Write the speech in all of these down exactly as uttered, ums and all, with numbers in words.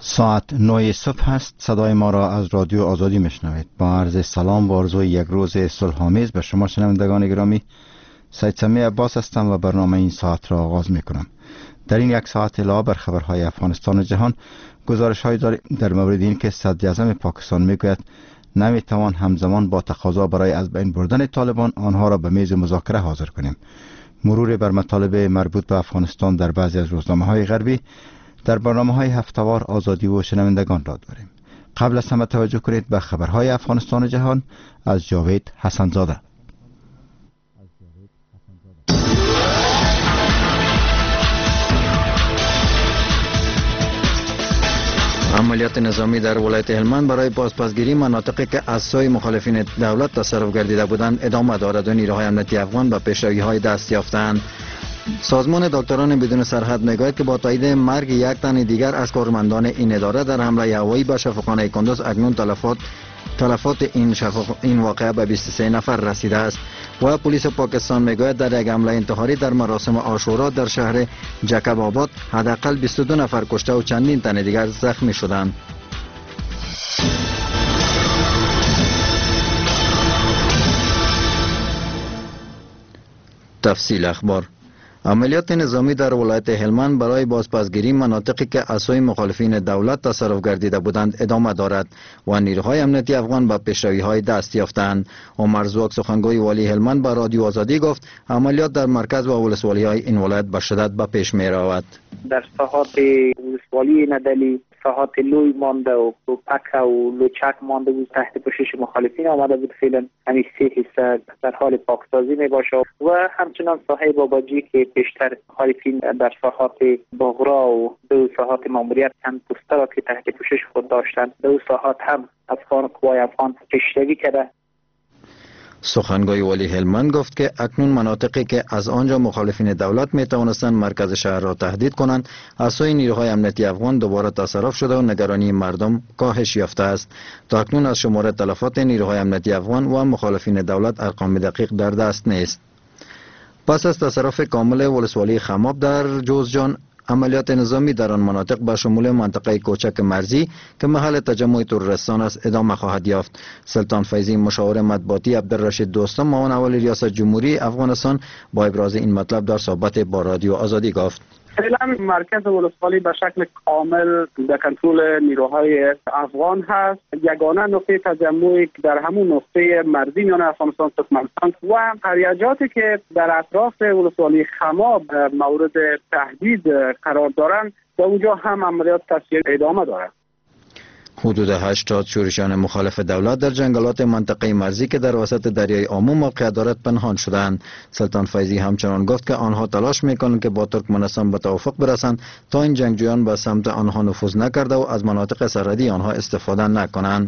ساعت نه صبح است. صدای ما را از رادیو آزادی میشنوید. با عرض سلام و آرزوی یک روز صلح‌آمیز به شما شنوندگان گرامی، سید سمیع عباس هستم و برنامه این ساعت را آغاز میکنم. در این یک ساعت علاوه بر خبرهای افغانستان و جهان، گزارش های در مورد این که صدر اعظم پاکستان میگوید نمیتوان همزمان با تقاضا برای از بین بردن طالبان آنها را به میز مذاکره حاضر کنیم. مرور بر مطالب مربوط به افغانستان در بعضی از روزنامه‌های غربی در برنامه‌های هفته‌وار آزادی و شنوندگان را داریم. قبل از همه توجه کنید به خبرهای افغانستان و جهان از جاوید حسن‌زاده. عملیات نظامی در ولایت هلمند برای بازپسگیری مناطقی که از سوی مخالفین دولت تصرف گردیده بودند ادامه دارد و نیروهای امنیتی افغان به پیشروی‌های دست یافتند. سازمان دکتران بدون سرحد میگوید که با تایید مرگ یک تن دیگر از کارمندان این اداره در حمله هوایی به شفاخانه کندوز اکنون تلفات تلفات این شفاخ... این واقعه به بیست و سه نفر رسیده است و پلیس پاکستان میگوید در یک حمله انتحاری در مراسم عاشورا در شهر جکب آباد حداقل بیست و دو نفر کشته و چندین تن دیگر زخمی شدند. تفصیل اخبار. عملیات نظامی در ولایت هلمند برای بازپسگیری مناطقی که از سوی مخالفین دولت تصرف گردیده بودند ادامه دارد و نیروهای امنیتی افغان به پیشروی‌های دست یافتند. عمر زوک سخنگوی والی هلمند به رادیو آزادی گفت عملیات در مرکز و ولسوالی‌های این ولایت به شدت به پیش می رود. در ساحات ولسوالی ندلی، ساحات لوی مانده و پک و لوچک مانده بود تحت پوشش مخالفین آمده بود. فعلا همین سه حصه در حال پاکسازی می باشه و همچنان ساحه باباجی که بیشتر مخالفین در ساحات بغرا و دو ساحات ماموریت هم پوسته را که تحت پوشش خود داشتند دو ساحات هم افغان قوای افغان پیشروی کرده. سخنگوی والی هلمند گفت که اکنون مناطقی که از آنجا مخالفین دولت می توانستند مرکز شهر را تهدید کنند از سوی نیروهای امنیتی افغان دوباره تصرف شده و نگرانی مردم کاهش یافته است. تا اکنون از شمار تلفات نیروهای امنیتی افغان و مخالفین دولت ارقام دقیق در دست نیست. پس از تصرف کامل ولسوالی خماب در جوزجان، عملیات نظامی در آن مناطق به شمول منطقه کوچک مرزی که محل تجمع تروریستان است ادامه خواهد یافت. سلطان فیضی مشاور مطبوعاتی عبدالرشید دوستم معاون اول ریاست جمهوری افغانستان با ابراز این مطلب در صحبت با رادیو آزادی گفت فعلا مرکز ولسوالی به شکل کامل در کنترل نیروهای افغان هست. یگانه نقطه تجمعی در همون نقطه مرزی میان افغانستان و ترکمنستان و قریه‌جاتی که در اطراف ولسوالی خماب مورد تهدید قرار دارند در اونجا هم عملیات تصفیه ادامه دارد. حدود هشتاد شورشیان مخالف دولت در جنگلات منطقه مرزی که در وسط دریای آمو موقعیت دارد پنهان شدند. سلطان فیضی همچنان گفت که آنها تلاش میکنند که با ترکمنستان به توافق برسند تا این جنگجویان به سمت آنها نفوذ نکرده و از مناطق سرحدی آنها استفاده نکنند.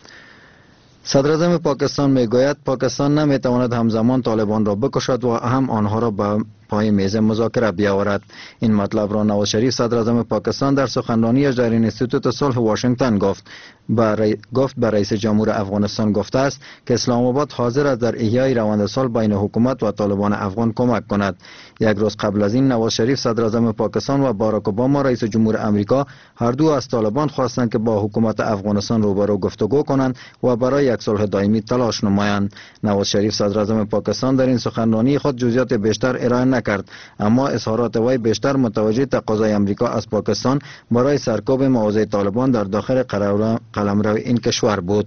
صدر اعظم پاکستان میگوید پاکستان نمیتواند همزمان طالبان را بکشد و هم آنها را به پای میز مذاکره بیاورد. این مطلب را نواز شریف صدر اعظم پاکستان در سخنرانیش در انستیتوت صلح واشنگتن گفت. برای گفت به رئیس جمهور افغانستان گفته است که اسلام آباد حاضر است در احیای روند صلح بین حکومت و طالبان افغان کمک کند. یک روز قبل از این نواز شریف صدر اعظم پاکستان و باراک اوباما رئیس جمهور امریکا هر دو از طالبان خواستند که با حکومت افغانستان روبرو گفتگو کنند و برای یک صلح دائمی تلاش نمایند. نواز شریف صدر اعظم پاکستان در این سخنرانی خود جزئیات بیشتر ارائه نکرد، اما اظهارات وی بیشتر متوجه تقاضای امریکا از پاکستان برای سرکوب مواضع طالبان در داخل قلمرو این کشور بود.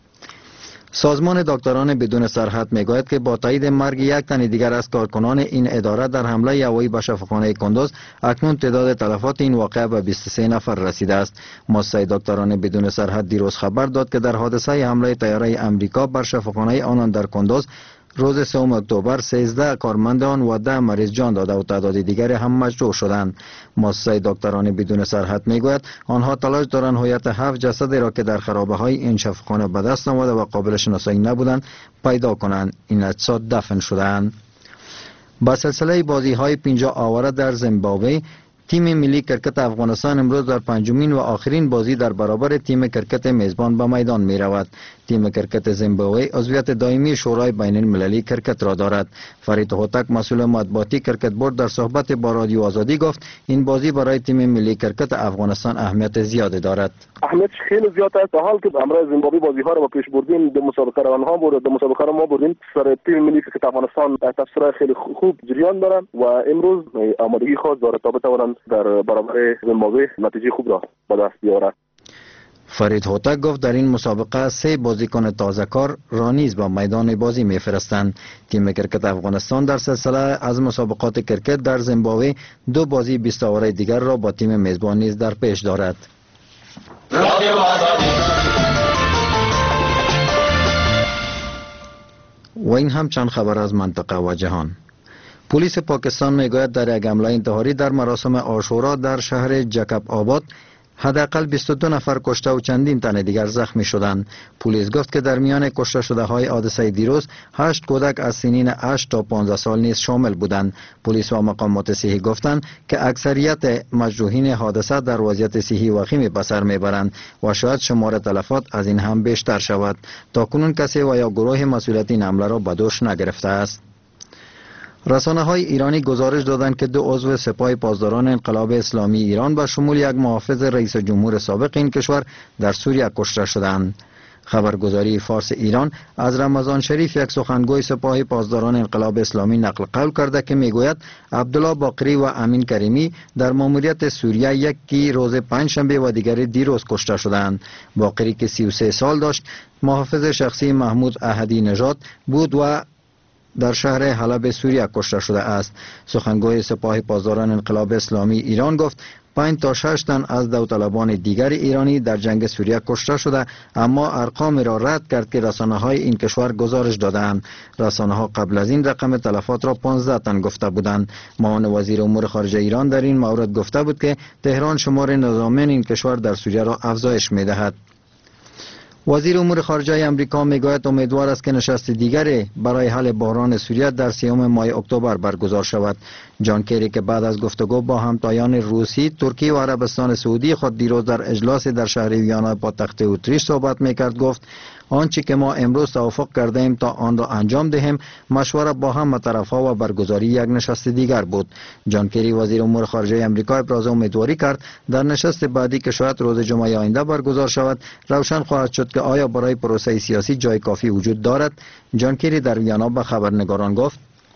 سازمان دکتران بدون سرحد میگوید که با تایید مرگ یک تن دیگر از کارکنان این اداره در حمله هوایی به شفاخانه کندوز اکنون تعداد تلفات این واقعه به بیست و سه نفر رسیده است. مؤسسه دکتران بدون سرحد دیروز خبر داد که در حادثه حمله طیاره امریکا بر شفاخانه آنان در کندوز روز سوم اکتبر سیزده کارمند آن و ده مریض جان داده و تعداد دیگری هم مجروح شدند. مؤسسه دکتران بدون سرحد میگوید آنها تلاش دارند هویت هفت جسدی را که در خرابه های این شفاخانه به دست آمده و قابل شناسایی نبودند پیدا کنند. این اجساد دفن شدند. با سلسله بازی های پنجاه آوره در زیمبابوه، تیم ملی کرکت افغانستان امروز در پنجمین و آخرین بازی در برابر تیم کرکت میزبان به میدان می رود. تیم کرکت زیمبابوه عضویت دائمی شورای بین المللی کرکت را دارد. فرید هوتک مسئول مطبوعاتی کرکت بورد در صحبت با رادیو آزادی گفت این بازی برای تیم ملی کرکت افغانستان اهمیت زیادی دارد. اهمیتش خیلی زیاد است. حال که امروز زیمبابوه بازی ها را با پیش بردیم، دو مسابقه را آنها برد، دو مسابقه را ما بردیم. سر تیم ملی کرکت افغانستان تفسیر خیلی خوب جریان دارند و امروز آمادگی خود دارد تا بتوانند در برابر زیمبابوه نتیجه خوب را به دست بیاورند. فرید هوتک گفت در این مسابقه سه بازیکن تازه کار را نیز با میدان بازی میفرستند. تیم کرکت افغانستان در سلسله از مسابقات کرکت در زیمبابوه دو بازی بیست آوره دیگر را با تیم میزبان نیز در پیش دارد. و این هم چند خبر از منطقه و جهان. پلیس پاکستان میگوید در یک حمله انتحاری در مراسم عاشورا در شهر جکب آباد حداقل بیست و دو نفر کشته و چندین تن دیگر زخمی شدند. پلیس گفت که در میان کشته شده های حادثه دیروز هشت کودک از سنین هشت تا پانزده سال نیز شامل بودند. پلیس و مقامات صحی گفتند که اکثریت مجروحین حادثه در وضعیت صحی وخیم به سر میبرند و شاید شمار تلفات از این هم بیشتر شود. تاکنون کسی و یا گروه مسئولیت این حمله را به دوش نگرفته است. رسانه های ایرانی گزارش دادند که دو عضو سپاه پاسداران انقلاب اسلامی ایران به شمول یک محافظ رئیس جمهور سابق این کشور در سوریه کشته شدند. خبرگزاری فارس ایران از رمضان شریف یک سخنگوی سپاه پاسداران انقلاب اسلامی نقل قول کرده که میگوید عبدالله باقری و امین کریمی در ماموریت سوریه یکی روز پنجشنبه و دیگری دیروز کشته شدند. باقری که سی و سه سال داشت محافظ شخصی محمود احدی نژاد بود و در شهر حلب سوریه کشته شده است. سخنگوی سپاه پاسداران انقلاب اسلامی ایران گفت پنج تا شش تن از داوطلبان دیگر ایرانی در جنگ سوریه کشته شده، اما ارقام را رد کرد که رسانه های این کشور گزارش دادند. رسانه ها قبل از این رقم تلفات را پانزده تن گفته بودند. معاون وزیر امور خارجه ایران در این مورد گفته بود که تهران شمار نظامیان این کشور در سوریه را افزایش می‌دهد. وزیر امور خارجه امریکا میگوید امیدوار است که نشست دیگری برای حل بحران سوریه در سیوم ماه اکتبر برگزار شود. جان کری که بعد از گفتگو با همتایان روسی، ترکیه و عربستان سعودی خود دیروز در اجلاسی در شهر ویانا پایتخت اتریش صحبت میکرد گفت آنچه که ما امروز توافق کرده ایم تا آن را انجام دهیم مشوره با هم طرفها و برگزاری یک نشست دیگر بود. جان کری وزیر امور خارجه امریکا ابراز امیدواری کرد در نشست بعدی که شاید روز جمعه آینده برگزار شود روشن خواهد شد که آیا برای پروسه سیاسی جای کافی وجود دارد. جان کری در ویانا به خبرنگاران گفت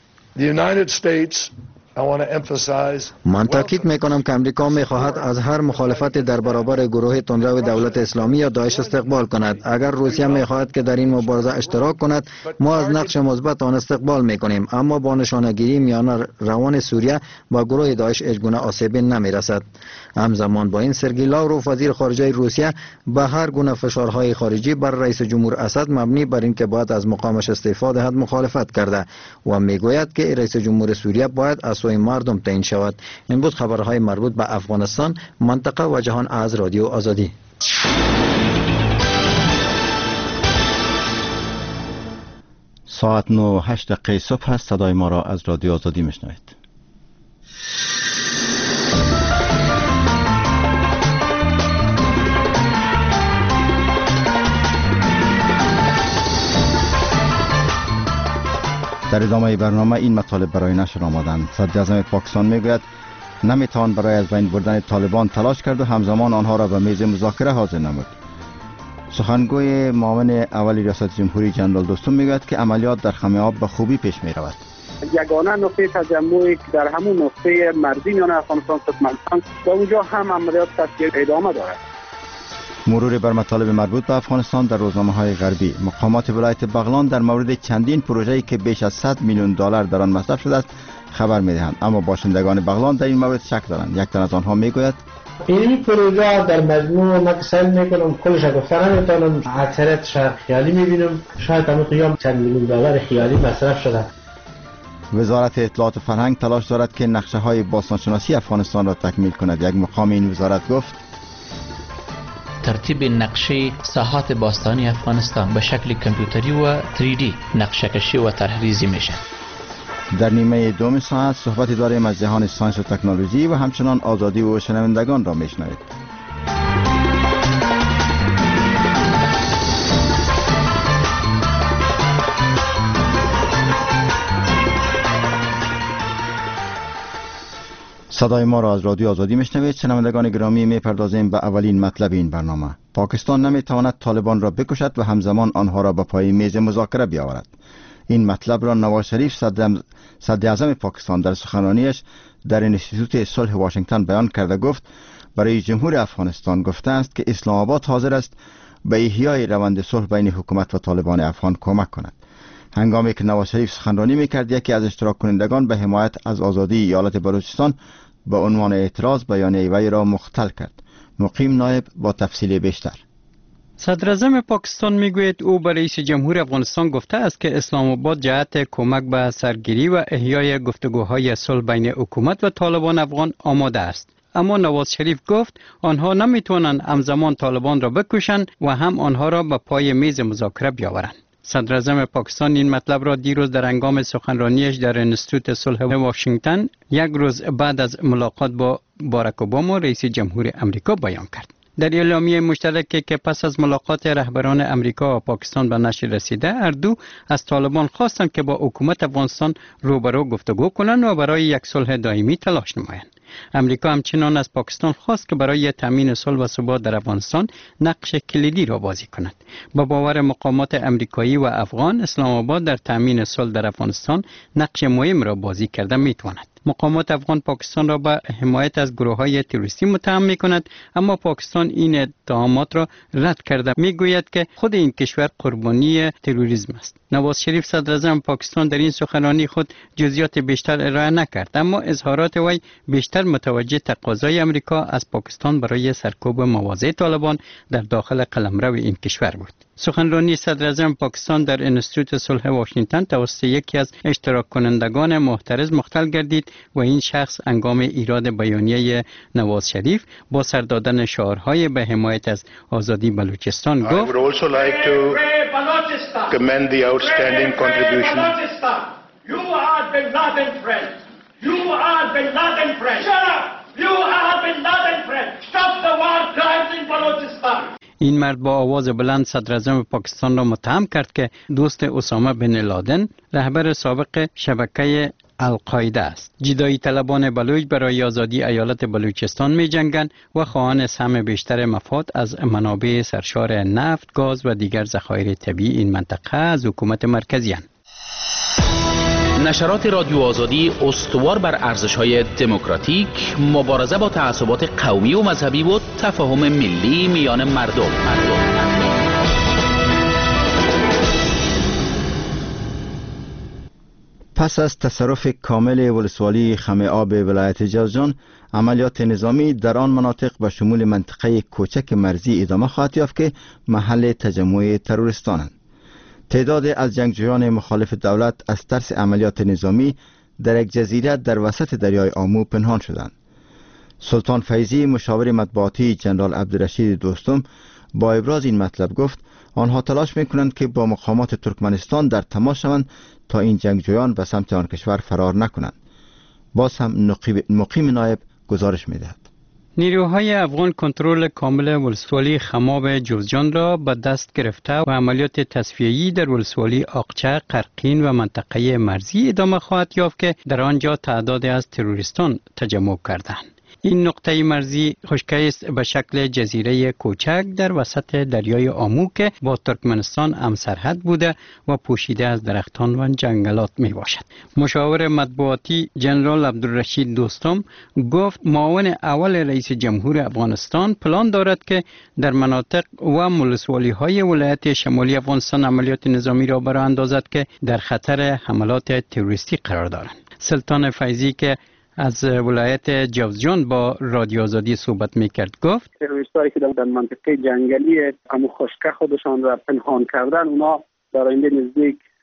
من تاکید میکنم که امریکا میخواهد از هر مخالفت در برابر گروه تندرو دولت اسلامی یا داعش استقبال کند. اگر روسیه میخواهد که در این مبارزه اشتراک کند ما از نقش مثبت آن استقبال میکنیم، اما با نشانه‌گیری میان روان سوریه با گروه داعش هیچگونه آسیبی نمیرسد. همزمان با این سرگئی لاوروف وزیر خارجه روسیه به هر گونه فشارهای خارجی بر رئیس جمهور اسد مبنی بر اینکه باید از مقامش استعفا دهد مخالفت کرده و میگوید که رئیس جمهور سوریه باید از سوی مردم تعیین شود. این بود خبرهای مربوط به افغانستان، منطقه و جهان از رادیو آزادی. ساعت نه و هشت دقیقه صبح است. صدای ما را از رادیو آزادی میشنوید. در ادامه برنامه این مطالب برای نشر آمدند. صدر اعظم پاکستان میگوید نمیتوان برای از بین بردن طالبان تلاش کرد و همزمان آنها را به میز مذاکره حاضر نمود. سخنگوی معاون اول ریاست جمهوری جنرال دوستم میگوید که عملیات در خم آب به خوبی پیش می رود. یگانه نقطه تجمعی در همون نقطه مرزی میان افغانستان و ترکمنستان و اونجا هم عملیات تشکیل ادامه دارد. مرور بر مطالب مربوط به افغانستان در روزنامه‌های غربی. مقامات ولایت بغلان در مورد چندین پروژه‌ای که بیش از صد میلیون دلار در آن مصرف شده است خبر می‌دهند، اما باشندگان بغلان در این مورد شک دارند. یک تن از آنها میگوید این پروژه در مجموع ما که سعی میکنم کلش گفتن نمیتونم، اکثریتش خیالی میبینم، شاید همون قیام چند میلیون دلار خیالی مصرف شده. وزارت اطلاعات و فرهنگ تلاش دارد که نقشه‌های باستانشناسی افغانستان را تکمیل کند. یک مقام این وزارت گفت ترتیب نقشه ساحات باستانی افغانستان به شکل کامپیوتری و تری دی نقشه کشی و طرحریزی میشه. در نیمه دوم ساعت صحبتی داریم از جهان ساینس و تکنولوژی و همچنان آزادی و شنوندگان را میشنوید. صدای ما را از رادیو آزادی میشنوید. شنوندگان گرامی، میپردازیم به اولین مطلب این برنامه. پاکستان نمیتواند طالبان را بکشد و همزمان آنها را به پای میز مذاکره بیاورد. این مطلب را نواز شریف صدر اعظم پاکستان در سخنرانیش در انستیتوت صلح واشنگتن بیان کرده گفت برای جمهور افغانستان گفته است که اسلام آباد حاضر است به احیای روند صلح بین حکومت و طالبان افغان کمک کند. هنگامی که نواز شریف سخنرانی میکرد، یکی از اشتراک کنندگان به حمایت از آزادی ایالت بلوچستان به عنوان اعتراض بیانیه وی را مختل کرد. مقیم نایب با تفصیل بیشتر. صدر اعظم پاکستان میگوید او به رئیس جمهور افغانستان گفته است که اسلام آباد جهت کمک به سرگیری و احیای گفتگوهای صلح بین حکومت و طالبان افغان آماده است. اما نواز شریف گفت آنها نمیتوانند همزمان طالبان را بکشند و هم آنها را به پای میز مذاکره بیاورند. صدر اعظم پاکستان این مطلب را دیروز در هنگام سخنرانیش در انستیتوت صلح واشنگتن یک روز بعد از ملاقات با باراک اوباما رئیس جمهور امریکا بیان کرد. در اعلامیه مشترکی که پس از ملاقات رهبران امریکا و پاکستان به نشر رسیده، هر دو از طالبان خواستند که با حکومت افغانستان روبرو گفتگو کنند و برای یک صلح دائمی تلاش نمایند. امریکا همچنان از پاکستان خواست که برای تامین صلح و ثبات در افغانستان نقش کلیدی را بازی کند. با باور مقامات امریکایی و افغان، اسلام آباد در تامین صلح در افغانستان نقش مهم را بازی کرده میتواند. مقامات افغان پاکستان را به حمایت از گروه‌های تروریستی متهم می‌کند، اما پاکستان این اتهامات را رد کرده میگوید که خود این کشور قربانی تروریسم است. نواز شریف صدر اعظم پاکستان در این سخنرانی خود جزئیات بیشتر ارائه نکرد، اما اظهارات وی بیشتر متوجه تقاضای امریکا از پاکستان برای سرکوب مواضع طالبان در داخل قلمرو این کشور بود. سخنرانی صدر اعظم پاکستان در انستیتوت صلح واشنگتن توسط یکی از اشتراک کنندگان محترض مختل گردید و این شخص هنگام ایراد بیانیه نواز شریف با سر دادن شعارهای به حمایت از آزادی بلوچستان گفت: I would also like to commend the outstanding contribution. You are Bin Laden friend. You are Bin Laden friend. Shut up. You are Bin Laden friend. Stop the war crimes in Balochistan. این مرد با آواز بلند صدر اعظم پاکستان را متهم کرد که دوست اسامه بن لادن، رهبر سابق شبکه القاعده است. جدایی طلبان بلوچ برای آزادی ایالت بلوچستان می جنگند و خواهان سهم بیشتر مفاد از منابع سرشار نفت، گاز و دیگر ذخایر طبیعی این منطقه از حکومت مرکزی اند. نشرات رادیو آزادی استوار بر ارزش‌های دموکراتیک، مبارزه با تعصبات قومی و مذهبی و تفاهم ملی میان مردم. مردم. پس از تصرف کامل ولسوالی خم آب ولایت جوزجان، عملیات نظامی در آن مناطق به شمول منطقه کوچک مرزی ادامه خواهد یافت که محل تجمع تروریستانند. تعداد از جنگجویان مخالف دولت از ترس عملیات نظامی در یک جزیره در وسط دریای آمو پنهان شدند. سلطان فیضی، مشاور مطبوعاتی جنرال عبدالرشید دوستم، با ابراز این مطلب گفت آنها تلاش میکنند که با مقامات ترکمنستان در تماس شوند تا این جنگجویان به سمت آن کشور فرار نکنند. باز هم مقیم نایب گزارش میدهد. نیروهای افغان کنترل کامل ولسوالی خماب جوزجان را به دست گرفته و عملیات تصفیه‌ای در ولسوالی آقچه، قرقین و منطقه مرزی ادامه خواهد یافت که در آنجا تعدادی از تروریستان تجمع کردند. این نقطه مرزی خشکی است به شکل جزیره کوچک در وسط دریای آمو که با ترکمنستان همسرحد بوده و پوشیده از درختان و جنگلات می باشد. مشاور مطبوعاتی جنرال عبدالرشید دوستم گفت معاون اول رئیس جمهور افغانستان پلان دارد که در مناطق و ولسوالی های ولایت شمالی افغانستان عملیات نظامی را برآ اندازد که در خطر حملات تروریستی قرار دارند. سلطان فیضی که از ولایت جوزجان با رادیو آزادی صحبت میکرد گفت تروریستایی که در منطقه جنگلی همو خشکه خودشان را پنهان کردن، اونا در آینده نزدیک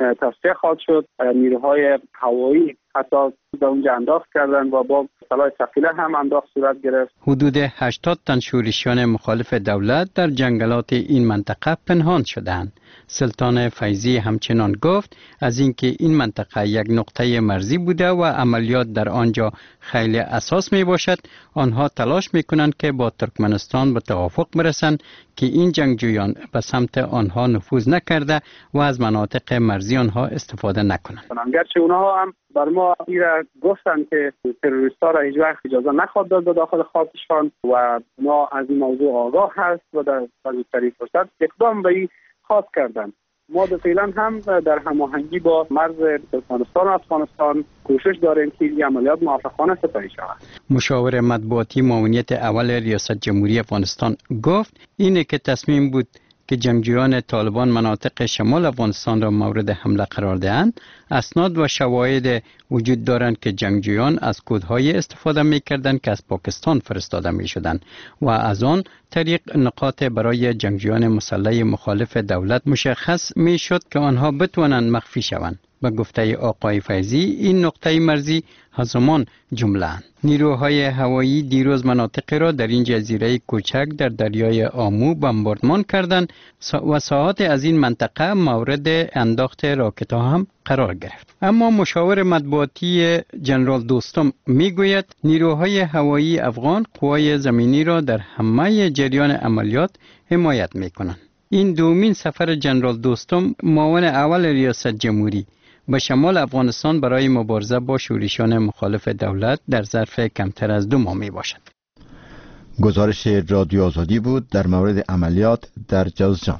تصفیه خواهد شد. نیروهای هوایی حتی در اونجا انداخت کردن و با سلاح ثقیله هم انداخت صورت گرفت. حدود هشتاد تن شورشیان مخالف دولت در جنگلات این منطقه پنهان شدند. سلطان فیضی همچنان گفت از اینکه این منطقه یک نقطه مرزی بوده و عملیات در آنجا خیلی اساس می باشد، آنها تلاش می کنند که با ترکمنستان به توافق برسند که این جنگجویان به سمت آنها نفوذ نکرده و از مناطق مرزی آنها استفاده نکنند. گرچه اونها هم بر ما ایره گفتند که تروریست‌ها را هیچ وقت اجازه نخواهد داد به داخل خاکشان و ما از این موضوع آگاه هست و در بزرگترین فرصت اقدام به این خواهد کردند. ما فعلا هم در هماهنگی با مرز ترکمنستان و افغانستان کوشش داریم که این عملیات موفقانه سپری شود. مشاور مطبوعاتی معاونیت اول ریاست جمهوری افغانستان گفت اینه که تصمیم بود که جنگجویان طالبان مناطق شمال افغانستان را مورد حمله قرار دهند. اسناد و شواهد وجود دارند که جنگجویان از کدهای استفاده می کردند که از پاکستان فرستاده می شدند و از آن طریق نقاط برای جنگجویان مسلح مخالف دولت مشخص می شد که آنها بتوانند مخفی شوند. به گفته آقای فیضی این نقطه مرزی هزمان جمله اند. نیروهای هوایی دیروز مناطق را در این جزیره کوچک در دریای آمو بمباردمان کردند و ساعات از این منطقه مورد انداخت راکت ها هم قرار گرفت. اما مشاور مطبوعاتی جنرال دوستم میگوید نیروهای هوایی افغان قوای زمینی را در همه جریان عملیات حمایت میکنند. این دومین سفر جنرال دوستم معاون اول ریاست جمهوری به شمال افغانستان برای مبارزه با شورشیان مخالف دولت در ظرف کمتر از دو ماه می باشد. گزارش رادیو آزادی بود در مورد عملیات در جوزجان.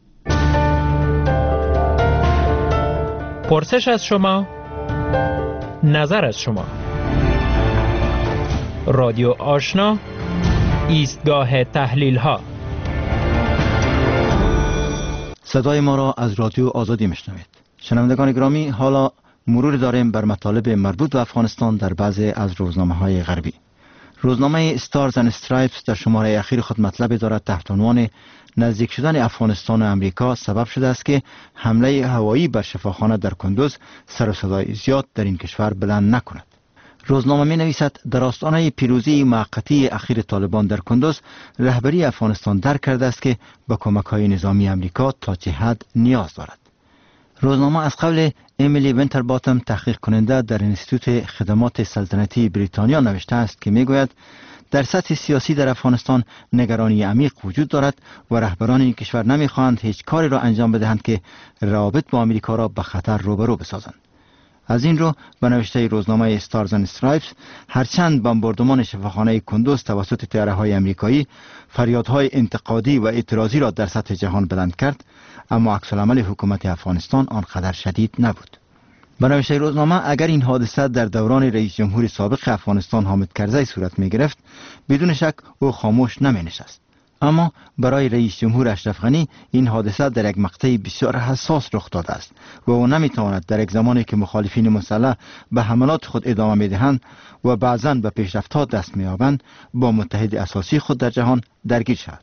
پرسش از شما، نظر از شما. رادیو آشنا، ایستگاه تحلیل ها. صدای ما را از رادیو آزادی میشنوید. شنوندگان گرامی، حالا مرور داریم بر مطالب مربوط به افغانستان در بعضی از روزنامه‌های غربی. روزنامه استارز اند استرایپس در شماره اخیر خود مطلب دارد تحت عنوان نزدیک شدن افغانستان و امریکا سبب شده است که حمله هوایی بر شفاخانه در کندوز سر و صدای زیاد در این کشور بلند نکند. روزنامه می نویسد در آستانه پیروزی موقتی اخیر طالبان در کندوز، رهبری افغانستان درک کرده است که با کمک‌های نظامی امریکا تا چه حد نیاز دارد. روزنامه از قول امیلی وینترباتم، تحقیق کننده در انستیتوت خدمات سلطنتی بریتانیا، نوشته است که میگوید در سطح سیاسی در افغانستان نگرانی عمیق وجود دارد و رهبران این کشور نمیخواهند هیچ کاری را انجام بدهند که روابط با امریکا را به خطر روبرو بسازند. از این رو به نوشته روزنامه استارز اند استرایپس، هرچند بمباردمان شفاخانه کندوز توسط طیاره‌های امریکایی فریادهای انتقادی و اعتراضی را در سطح جهان بلند کرد، اما عکس‌العمل حکومت افغانستان آنقدر شدید نبود. به نوشته روزنامه، اگر این حادثه در دوران رئیس جمهور سابق افغانستان حامد کرزی صورت می گرفت، بدون شک او خاموش نمی نشست. اما برای رئیس جمهور اشرف غنی این حادثه در یک مقطع بسیار حساس رخ داده است و او نمی تواند در یک زمانی که مخالفین مسلح به حملات خود ادامه می دهند و بعضاً به پیشرفت‌ها دست می یابند، با متحد اساسی خود در جهان درگیر شود.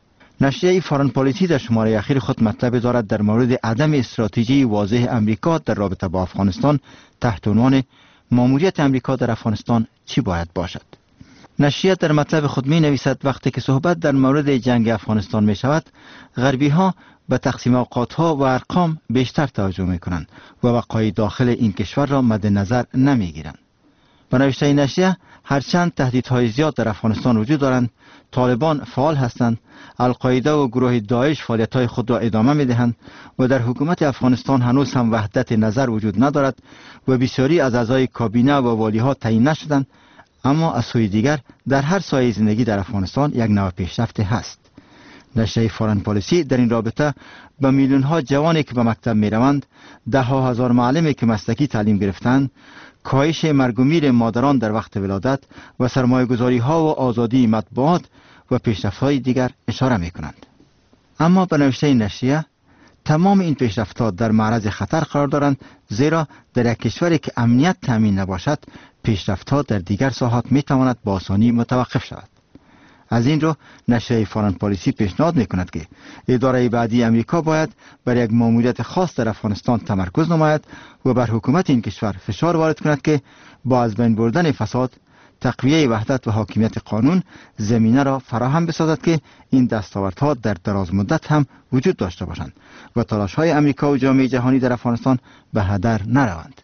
نشریه فارن پالیسی در شماره اخیر خود مطلب دارد در مورد عدم استراتژی واضح امریکا در رابطه با افغانستان تحت عنوان ماموریت امریکا در افغانستان چی باید باشد. نشریه در مطلب خود می نویسد وقتی که صحبت در مورد جنگ افغانستان می شود، غربی ها به تقسیم اوقات ها و ارقام بیشتر توجه می کنند و وقایع داخل این کشور را مد نظر نمی گیرند. به نوشته نشریه، هرچند تهدیدهای زیاد در افغانستان وجود دارند، طالبان فعال هستند، القاعده و گروه داعش فعالیت‌های خود را ادامه می‌دهند و در حکومت افغانستان هنوز هم وحدت نظر وجود ندارد و بسیاری از اعضای کابینه و والی‌ها تعیین نشدند، اما از سوی دیگر در هر سایه زندگی در افغانستان یک نوع پیشرفت هست. نشریه فارن پالیسی در این رابطه به میلیون‌ها جوانی که به مکتب می‌روند، ده‌ها هزار معلمی که مسلکی تعلیم گرفتند، کاهش مرگ و میر مادران در وقت ولادت و سرمایه‌گذاری‌ها و آزادی مطبوعات و پیشرفت‌های دیگر اشاره می‌کنند. اما به نوشته نشریه، تمام این پیشرفت‌ها در معرض خطر قرار دارند، زیرا در یک کشوری که امنیت تامین نباشد، پیشرفت‌ها در دیگر ساحات می‌تواند با آسانی متوقف شود. از این رو نشریه فارن پالیسی پیشنهاد میکند که اداره بعدی امریکا باید بر یک ماموریت خاص در افغانستان تمرکز نماید و بر حکومت این کشور فشار وارد کند که با از بین بردن فساد، تقویه وحدت و حاکمیت قانون زمینه را فراهم بسازد که این دستاوردها در دراز مدت هم وجود داشته باشند و تلاش‌های امریکا و جامعه جهانی در افغانستان به هدر نروند.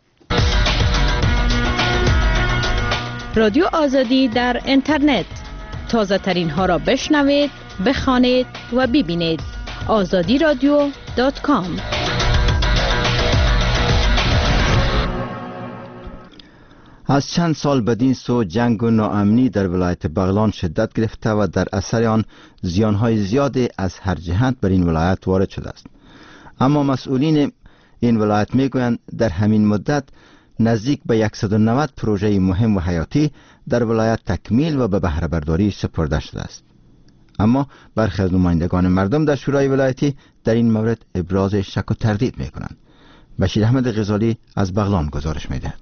رادیو آزادی در اینترنت، تازه ترین ها را بشنوید، بخوانید و ببینید. آزادی رادیو دات کام. از چند سال بدین سو جنگ و ناامنی در ولایت بغلان شدت گرفته و در اثر آن زیانهای زیادی از هر جهت بر این ولایت وارد شده است. اما مسئولین این ولایت میگویند در همین مدت نزدیک به صد و نود پروژه مهم و حیاتی در ولایت تکمیل و به بهره برداری سپرده شده است. اما برخی از نمایندگان مردم در شورای ولایتی در این مورد ابراز شک و تردید میکنند. بشیر احمد غزالی از بغلان گزارش میدهد.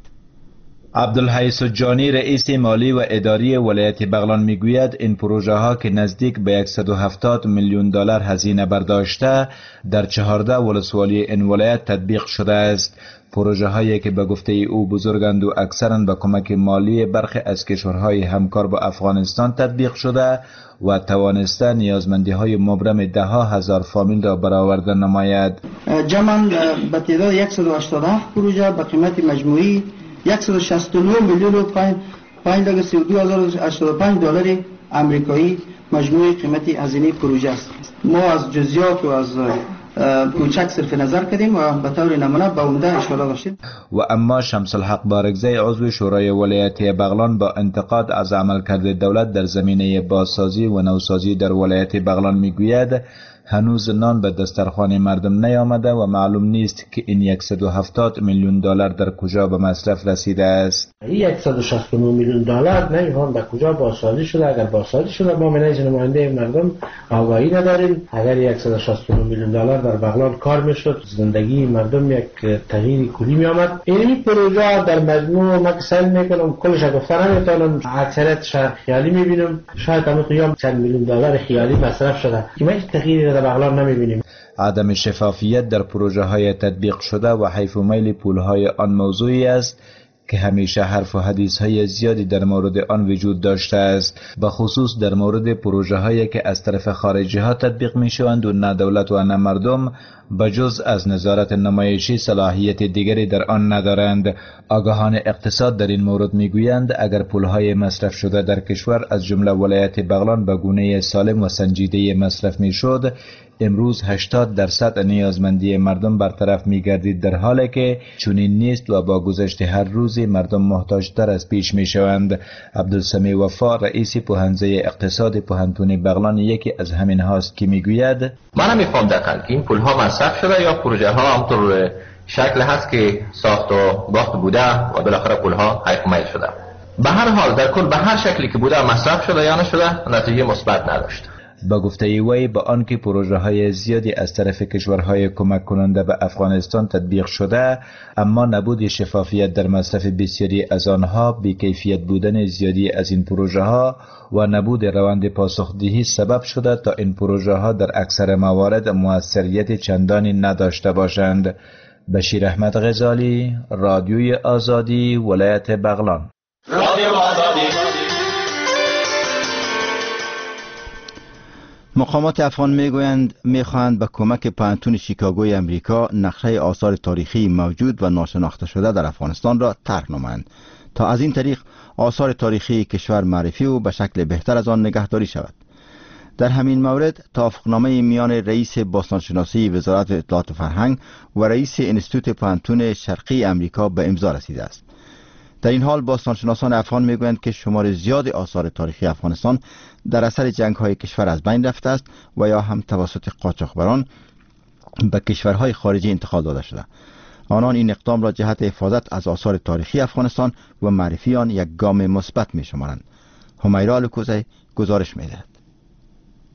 عبدالحی سجانی رئیس مالی و اداری ولایت بغلان میگوید این پروژه ها که نزدیک به صد و هفتاد میلیون دلار هزینه برداشته در چهارده ولسوالی این ولایت تطبیق شده است. پروژه هایی که به گفته او بزرگند و اکثرا به کمک مالی برخی از کشورهای همکار با افغانستان تطبیق شده و توانسته نیازمندی های مبرم ده ها هزار فامیل را برآورده نماید. جمعاً به تعداد صد و هشتاد و هفت پروژه به قیمت مجموعی صد و شصت و نه میلیون و پنج و سی و دو هزار و هشتاد و پنج دلار آمریکایی مجموع قیمت هزینه پروژه است. ما از جزئیات و از کوچک صرف نظر کردیم و به طور نمونه به عمده اشاره داشتیم. و اما شمس الحق بارگزی عضو شورای ولایتی بغلان با انتقاد از عملکرد دولت در زمینه بازسازی و نوسازی در ولایت بغلان میگوید هنوز نان به دسترخوان مردم نیامده و معلوم نیست که این صد و هفتاد میلیون دلار در کجا به مصرف رسیده است. این صد و شصت و نه میلیون دلار نمی‌دانم به کجا بازسازی شده. اگر بازسازی شده ما من از نماینده مردم آگاهی نداریم. اگر صد و شصت و نه میلیون دلار در بغلان کار میشد زندگی مردم یک تغییر کلی میآمد. این پروژه در مجموع ما سعی میکنم کلش گفتن نمیتونم اکثریت شهر خیالی میبینم. شاید همون قیام چند میلیون دلار خیالی مصرف شده که ما هیچ تغییری در بغلان نمیبینیم. عدم شفافیت در پروژه های تطبیق شده و حیف و میل پول های آن موضوعی است که همیشه حرف و حدیث های زیادی در مورد آن وجود داشته است، به خصوص در مورد پروژه هایی که از طرف خارجی ها تطبیق می شوند و نه دولت و نه مردم بجز از نظارت نمایشی صلاحیت دیگری در آن ندارند. آگاهان اقتصاد در این مورد می گویند اگر پول های مصرف شده در کشور از جمله ولایت بغلان به گونه سالم و سنجیده مصرف می شد، امروز هشتاد درصد نیازمندی مردم برطرف می گردید، در حالی که چنین نیست و با گذشت هر روزی مردم محتاجتر از پیش می شوند. عبدالسمی وفا رئیس پوهنځی اقتصاد پوهنتون بغلان یکی از همین هاست که می گوید من نمی‌فهم دقیقاً این پول ها مصرف شده یا پروژه ها همطور شکل هست که ساخت و باخت بوده و بالاخره پول ها حیف و میل شده. به هر حال در کل به هر شکلی که بوده مصرف شده یا نشده نتیجه مثبت نداشت. با گفته وی با آنکه پروژه های زیادی از طرف کشورهای کمک کننده به افغانستان تطبیق شده، اما نبود شفافیت در مصرف بسیاری از آنها، بی‌کیفیت بودن زیادی از این پروژه ها و نبود روند پاسخدهی سبب شده تا این پروژه ها در اکثر موارد موثریت چندانی نداشته باشند. بشیر احمد غزالی، رادیوی آزادی، ولایت بغلان. رادیو آزادی. مقامات افغان میگویند میخواهند به کمک پوهنتون شیکاگوی امریکا نقشه آثار تاریخی موجود و ناشناخته شده در افغانستان را طرح نمایند تا از این طریق آثار تاریخی کشور معرفی و به شکل بهتر از آن نگهداری شود. در همین مورد توافقنامه میان رئیس باستانشناسی وزارت اطلاعات و فرهنگ و رئیس انستیتوت پوهنتون شرقی امریکا به امضا رسیده است. در این حال باستانشناسان افغان میگویند که شمار زیاد آثار تاریخی افغانستان در اثر جنگ‌های کشور از بین رفته است و یا هم توسط قاچاقبران به کشورهای خارجی انتقال داده شده. آنان این اقدام را جهت حفاظت از آثار تاریخی افغانستان و معرفی آن یک گام مثبت می‌شمارند. همیرا الکوزی گزارش می‌دهد.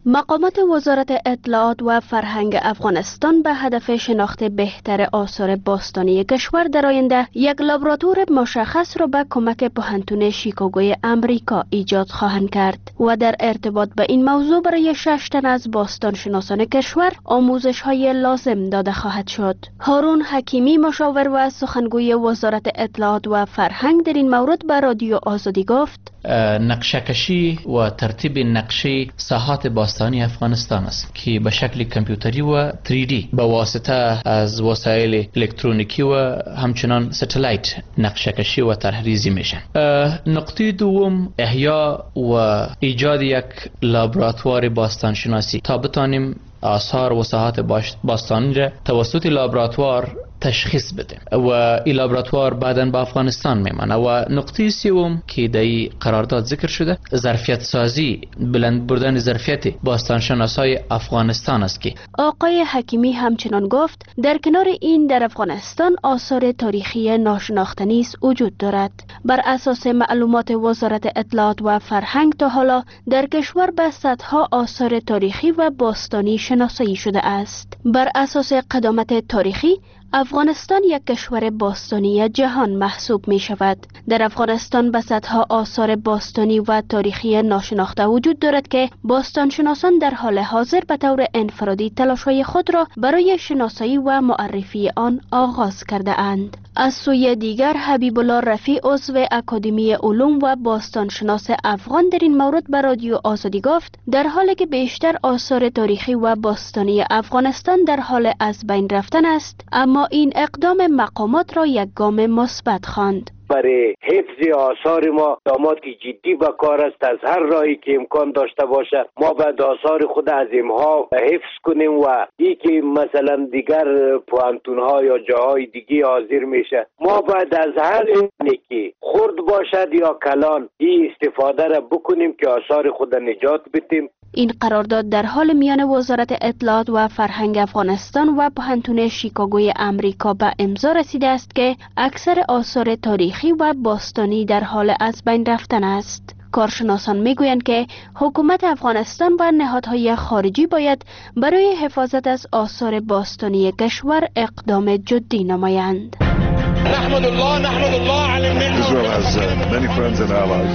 مقامات وزارت اطلاعات و فرهنگ افغانستان به هدف شناخت بهتر آثار باستانی کشور در آینده یک لابراتوار مشخص را به کمک پوهنتون شیکاگوی امریکا ایجاد خواهند کرد و در ارتباط به این موضوع برای شش تن از باستانشناسان کشور آموزش های لازم داده خواهد شد. هارون حکیمی، مشاور و سخنگوی وزارت اطلاعات و فرهنگ، در این مورد به رادیو آزادی گفت: نقشه کشی و ترتیب نقشه ساحات باستانی افغانستان است که به شکل کامپیوتری و تری دی به واسطه از وسایل الکترونیکی و همچنان ستلایت نقشه کشی و طرحریزی میشن. نقطه دوم احیا و ایجاد یک لابراتوار باستانشناسی تا بتانیم آثار و ساحات باستانی را توسط لابراتوار تشخیص بده و این لابراتوار بعداً به افغانستان میمانه. و نقطه سوم که در قرارداد ذکر شده ظرفیت سازی، بلند بردن ظرفیت باستانشناسای افغانستان است. که آقای حکیمی همچنان گفت در کنار این در افغانستان آثار تاریخی ناشناخته نیز وجود دارد. بر اساس معلومات وزارت اطلاعات و فرهنگ تا حالا در کشور به صدها آثار تاریخی و باستانی شناسایی شده است. بر اساس قدامت تاریخی افغانستان یک کشور باستانی جهان محسوب می شود. در افغانستان به صدها آثار باستانی و تاریخی ناشناخته وجود دارد که باستانشناسان در حال حاضر به طور انفرادی تلاش‌های خود را برای شناسایی و معرفی آن آغاز کرده اند. از سوی دیگر حبیب الله رفیع، عضو اکادمی علوم و باستانشناس افغان، در این مورد به رادیو آزادی گفت در حالی که بیشتر آثار تاریخی و باستانی افغانستان در حال از بین رفتن است، اما این اقدام مقامات را یک گام مثبت خواند. برای حفظ آثار ما داماد که جدی به کار است، از هر راهی که امکان داشته باشه ما باید آثار خود از اینها حفظ کنیم و ای که مثلا دیگر پوهنتون‌ها یا جاهای دیگه حاضر میشه ما باید از هر اینی که خرد باشد یا کلان این استفاده را بکنیم که آثار خود نجات بدیم. این قرارداد در حال میان وزارت اطلاعات و فرهنگ افغانستان و پوهنتون شیکاگوی امریکا به امضا رسیده است که اکثر آثار تاریخی و باستانی در حال از بین رفتن است. کارشناسان میگویند که حکومت افغانستان و نهادهای خارجی باید برای حفاظت از آثار باستانی کشور اقدام جدی نمایند. نحمد الله نحمد الله علی الملل. Israel has uh, many friends and allies.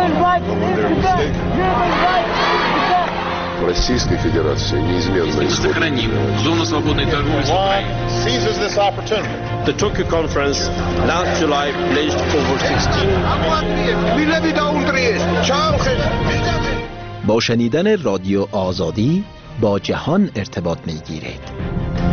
В Российской Федерации неизменно сохраним зону свободной торговли с Украиной. Seizes this opportunity. The Tokyo conference last July pledged over sixteen. با شنیدن رادیو آزادی با جهان ارتباط میگیرید.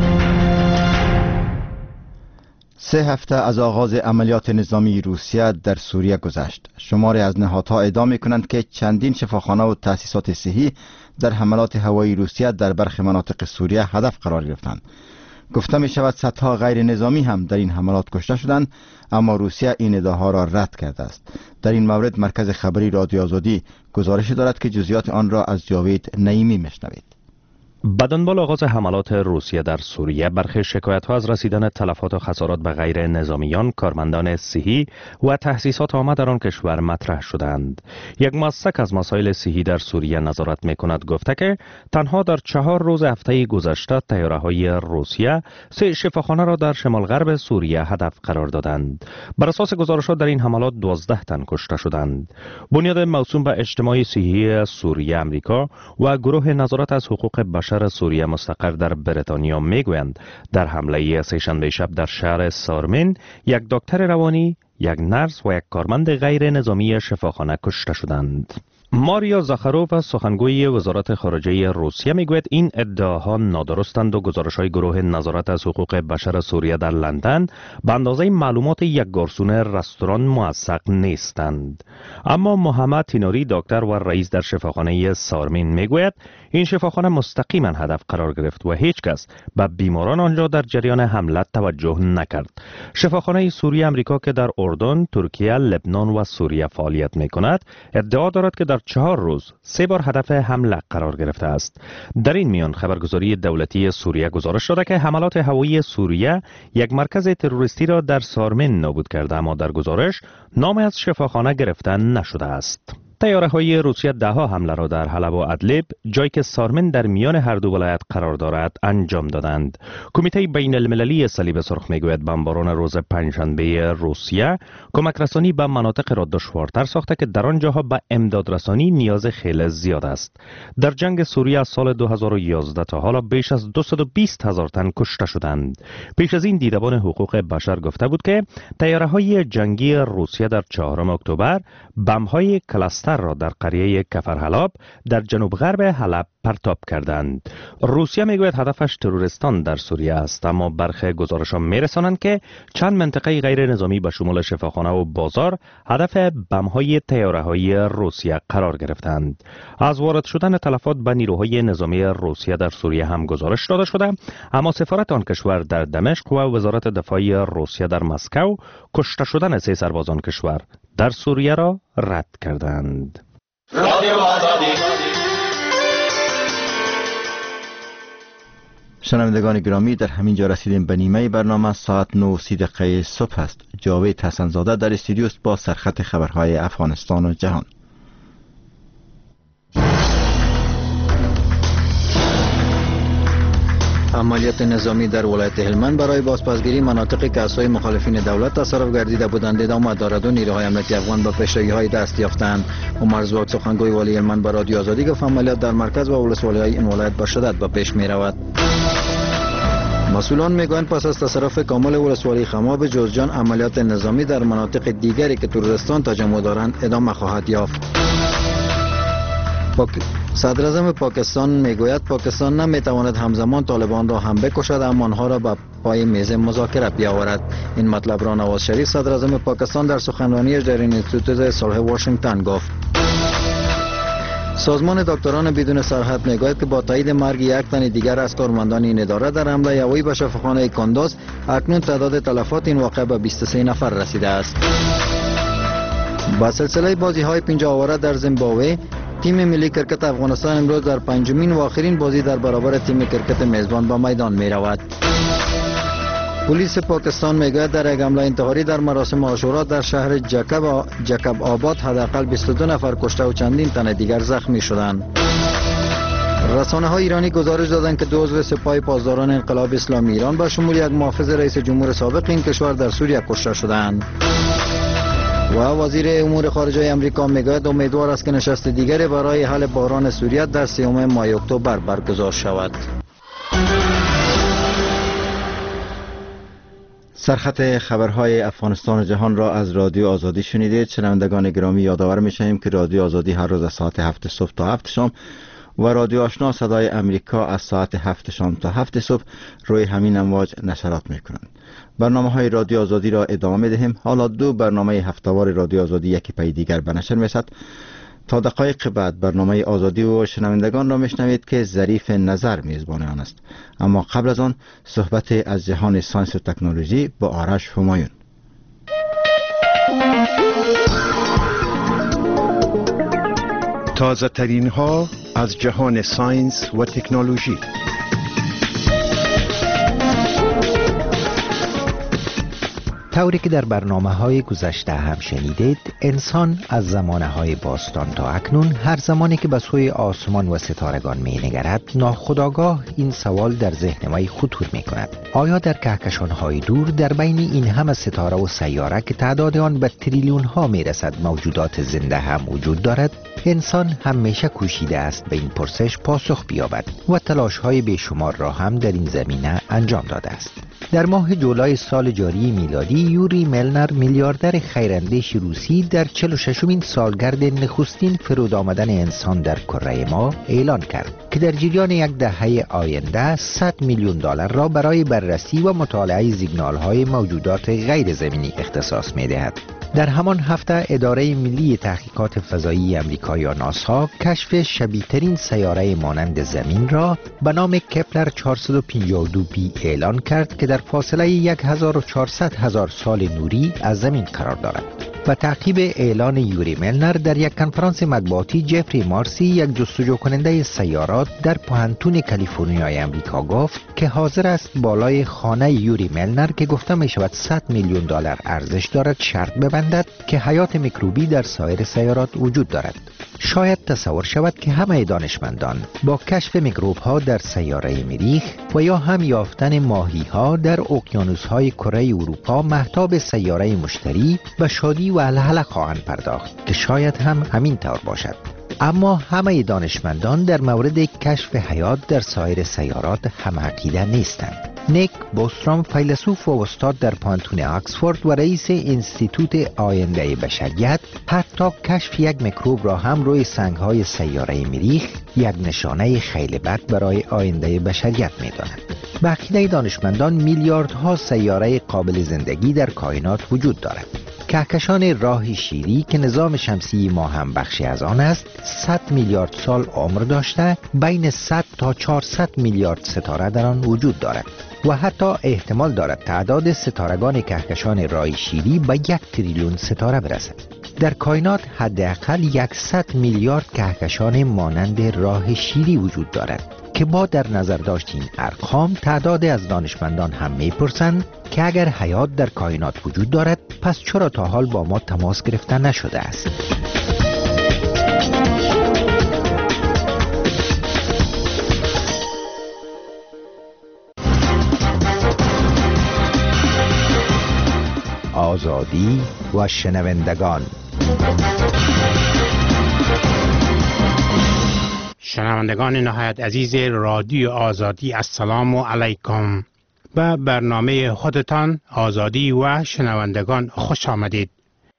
سه هفته از آغاز عملیات نظامی روسیه در سوریه گذشت. شماری از نهادها ادعا می‌کنند که چندین شفاخانه و تأسیسات صحی در حملات هوایی روسیه در برخی مناطق سوریه هدف قرار گرفتند. گفته می شود صدها غیر نظامی هم در این حملات کشته شدند، اما روسیه این ادعاها را رد کرده است. در این مورد مرکز خبری رادیو آزادی گزارش دارد که جزئیات آن را از جاوید نعیمی میشنوید. به دنبال آغاز حملات روسیه در سوریه، برخی شکایت‌ها از رسیدن تلفات و خسارات به غیر نظامیان، کارمندان صحی و تأسیسات عامه در آن کشور مطرح شدند. یک مؤسسه از مسائل صحی در سوریه نظارت می‌کند گفته که تنها در چهار روز هفته گذشته طیاره‌های روسیه سه شفاخانه را در شمال غرب سوریه هدف قرار دادند. بر اساس گزارشات در این حملات دوازده تن کشته شدند. بنیاد موسوم به اجتماع صحی سوریه امریکا و گروه نظارت از حقوق بشر سوریه مستقر در بریتانیا میگویند در حمله سه‌شنبه شب در شهر سارمین یک دکتر روانی، یک نرس و یک کارمند غیر نظامی شفاخانه کشته شدند. ماریا زاخاروف، سخنگوی وزارت خارجه روسیه، میگوید این ادعاها نادرستند و گزارش‌های گروه نظارت از حقوق بشر سوریه در لندن به اندازه معلومات یک گارسون رستوران موثق نیستند. اما محمد تینوری، دکتر و رئیس در شفاخانه سارمین، میگوید این شفاخانه مستقیما هدف قرار گرفت و هیچ کس به بیماران آنجا در جریان حمله توجه نکرد. شفاخانه سوریه امریکا که در اردن، ترکیه، لبنان و سوریه فعالیت میکند، ادعا دارد که در چهار روز سه بار هدف حمله قرار گرفته است. در این میان خبرگزاری دولتی سوریه گزارش داده که حملات هوایی سوریه یک مرکز تروریستی را در سارمین نابود کرده، اما در گزارش نام از شفاخانه گرفته نشده است. تیاره‌های روسیه ده‌ها حمله را در حلب و ادلب، جایی که سارمن در میان هر دو ولایت قرار دارد، انجام دادند. کمیته بین المللی صلیب سرخ میگوید بمباران روز پنجشنبه روسیه کمک رسانی به مناطق را دشوارتر ساخته که در آنجاها به امداد رسانی نیاز خیلی زیاد است. در جنگ سوریه از سال دو هزار و یازده تا حالا بیش از دویست و بیست هزار تن کشته شدند. پیش از این دیدبان حقوق بشر گفته بود که تیاره‌های جنگی روسیه در چهارم اکتبر بمب‌های کلاستر را در قریه کفرحلاب در جنوب غرب حلب پرتاب کردند. روسیه میگوید هدفش تروریستان در سوریه است، اما برخی گزارش‌ها میرسانند که چند منطقه غیر نظامی به شمول شفاخانه و بازار هدف بمب‌های طیاره‌های روسیه قرار گرفتند. از وارد شدن تلفات به نیروهای نظامی روسیه در سوریه هم گزارش داده شده، اما سفارت آن کشور در دمشق و وزارت دفاع روسیه در مسکو کشته شدن سه سربازان کشور در سوریه را رد کردند. شنوندگان گرامی، در همین جا رسیدیم به نیمه برنامه. ساعت نه و سی دقیقه صبح است. جاوید حسن‌زاده در استودیو است با سرخط خبرهای افغانستان و جهان. عملیات نظامی در ولایت هلمند برای بازپسگیری مناطقی که از سوی مخالفین دولت تصرف گردیده بودند ادامه دارد و نیروهای امنیتی افغان به پیشروی‌های دست یافتند. عمر زواک سخنگوی والی هلمند به رادیو آزادی گفت عملیات در مرکز و ولسوالی‌های این ولایت به شدت به پیش می‌رود. مسئولان میگویند پس از تصرف کامل ولسوالی خماب جوزجان عملیات نظامی در مناطق دیگری که تروریستان تجمع دارند ادامه خواهد یافت. پاک... صدر اعظم پاکستان میگوید پاکستان نمیتواند همزمان طالبان را هم بکشد اما آنها را به پای میز مذاکره بیاورد. این مطلب را نواز شریف صدر اعظم پاکستان در سخنرانیش در انستیتوت صلح واشنگتن گفت. سازمان دکتران بدون سرحد میگوید که با تایید مرگ یک تن دیگر از کارمندان این اداره در حمله هوایی به شفاخانه کندوز اکنون تعداد تلفات این واقعه به بیست و سه نفر رسیده است. با سلسله بازی های پنجاه اوره در زیمبابوه، تیم ملی کرکت افغانستان امروز در پنجمین و آخرین بازی در برابر تیم کرکت میزبان به میدان می رود. پلیس پاکستان میگوید در یک حمله انتحاری در مراسم عاشورا در شهر جکب جکب آباد حداقل بیست و دو نفر کشته و چندین تن دیگر زخمی شدند. رسانه های ایرانی گزارش دادند که دو عضو سپاه پاسداران انقلاب اسلامی ایران با شمول یک محافظ رئیس جمهور سابق این کشور در سوریه کشته شدند. و وزیر امور خارجه آمریکا میگوید امیدوار است که نشست دیگری برای حل بحران سوریه در سوم ماه اکتبر برگزار شود. سرخط خبرهای افغانستان و جهان را از رادیو آزادی شنیدید. شنوندگان گرامی، یادآور می‌شویم که رادیو آزادی هر روز از ساعت هفت صبح تا هفت شام و رادیو آشنا صدای امریکا از ساعت هفت شام تا هفت صبح روی همین امواج نشرات می‌کنند. برنامه‌های رادیو آزادی را ادامه می‌دهیم. حالا دو برنامه هفته‌وار رادیو آزادی یکی پی دیگر به نشر می‌رسد. تا دقایق بعد برنامه آزادی و شنوندگان را میشنوید که ظریف نظر میزبان آن است. اما قبل از آن صحبت از جهان ساینس و تکنولوژی با آرش همایون. تازه ترین ها از جهان ساینس و تکنولوژی. طوری که در برنامه‌های گذشته هم شنیدید، انسان از زمانه‌های باستان تا اکنون هر زمانی که به سوی آسمان و ستارگان می‌نگرد، ناخودآگاه این سوال در ذهن وی خطور می‌کند: آیا در کهکشان‌های دور در بین این همه ستاره و سیاره که تعداد آن به تریلیون‌ها می‌رسد موجودات زنده هم وجود دارد؟ انسان همیشه کوشیده است به این پرسش پاسخ بیابد و تلاش‌های بیشمار را هم در این زمینه انجام داده است. در ماه جولای سال جاری میلادی، یوری ملنر میلیاردر خیراندیش روسی در چهل و ششمین سالگرد نخستین فرود آمدن انسان در کره ما اعلان کرد که در جریان یک دهه آینده صد میلیون دلار را برای بررسی و مطالعه سیگنال‌های موجودات غیر زمینی اختصاص می‌دهد. در همان هفته اداره ملی تحقیقات فضایی آمریکا یا ناسا کشف شبیه‌ترین سیاره مانند زمین را به نام کپلر چهارصد و پنجاه و دو بی اعلان کرد که در فاصله هزار و چهارصد هزار سال نوری از زمین قرار دارد. و تعقیب اعلان یوری میلنر در یک کنفرانس مطبوعاتی، جفری مارسی، یک جستجو کننده سیارات در پوهنتون کالیفرنیای امریکا گفت که حاضر است بالای خانه یوری میلنر که گفته می شود صد میلیون دلار ارزش دارد شرط ببندد که حیات میکروبی در سایر سیارات وجود دارد. شاید تصور شود که همه دانشمندان با کشف میکروب ها در سیاره مریخ و یا هم یافتن ماهی ها در اقیانوس های کره اروپا مهتاب سیاره مشتری و شادی و هلهله خواهند پرداخت که شاید هم همین طور باشد. اما همه دانشمندان در مورد کشف حیات در سایر سیارات هم عقیده نیستند. نیک بوسترام، فیلسوف و استاد در پانتون آکسفورد و رئیس انستیتوت آینده بشریت، حتی کشف یک میکروب را هم روی سنگ‌های سیاره مریخ یک نشانه خیلی بد برای آینده بشریت می‌داند. به عقیده دانشمندان میلیاردها سیاره قابل زندگی در کائنات وجود دارد. کهکشان راه شیری که نظام شمسی ما هم بخشی از آن است، صد میلیارد سال عمر داشته، بین صد تا چهارصد میلیارد ستاره در آن وجود دارد و حتی احتمال دارد تعداد ستارگان کهکشان راه شیری به یک تریلیون ستاره برسد. در کائنات حداقل صد میلیارد کهکشان مانند راه شیری وجود دارد که با در نظر داشت این ارقام، تعداد از دانشمندان هم میپرسند که اگر حیات در کائنات وجود دارد، پس چرا تا حال با ما تماس گرفته نشده است؟ آزادی و شنوندگان. شنوندگان نهایت عزیز رادیو آزادی، السلام علیکم. به برنامه خودتان آزادی و شنوندگان خوش آمدید.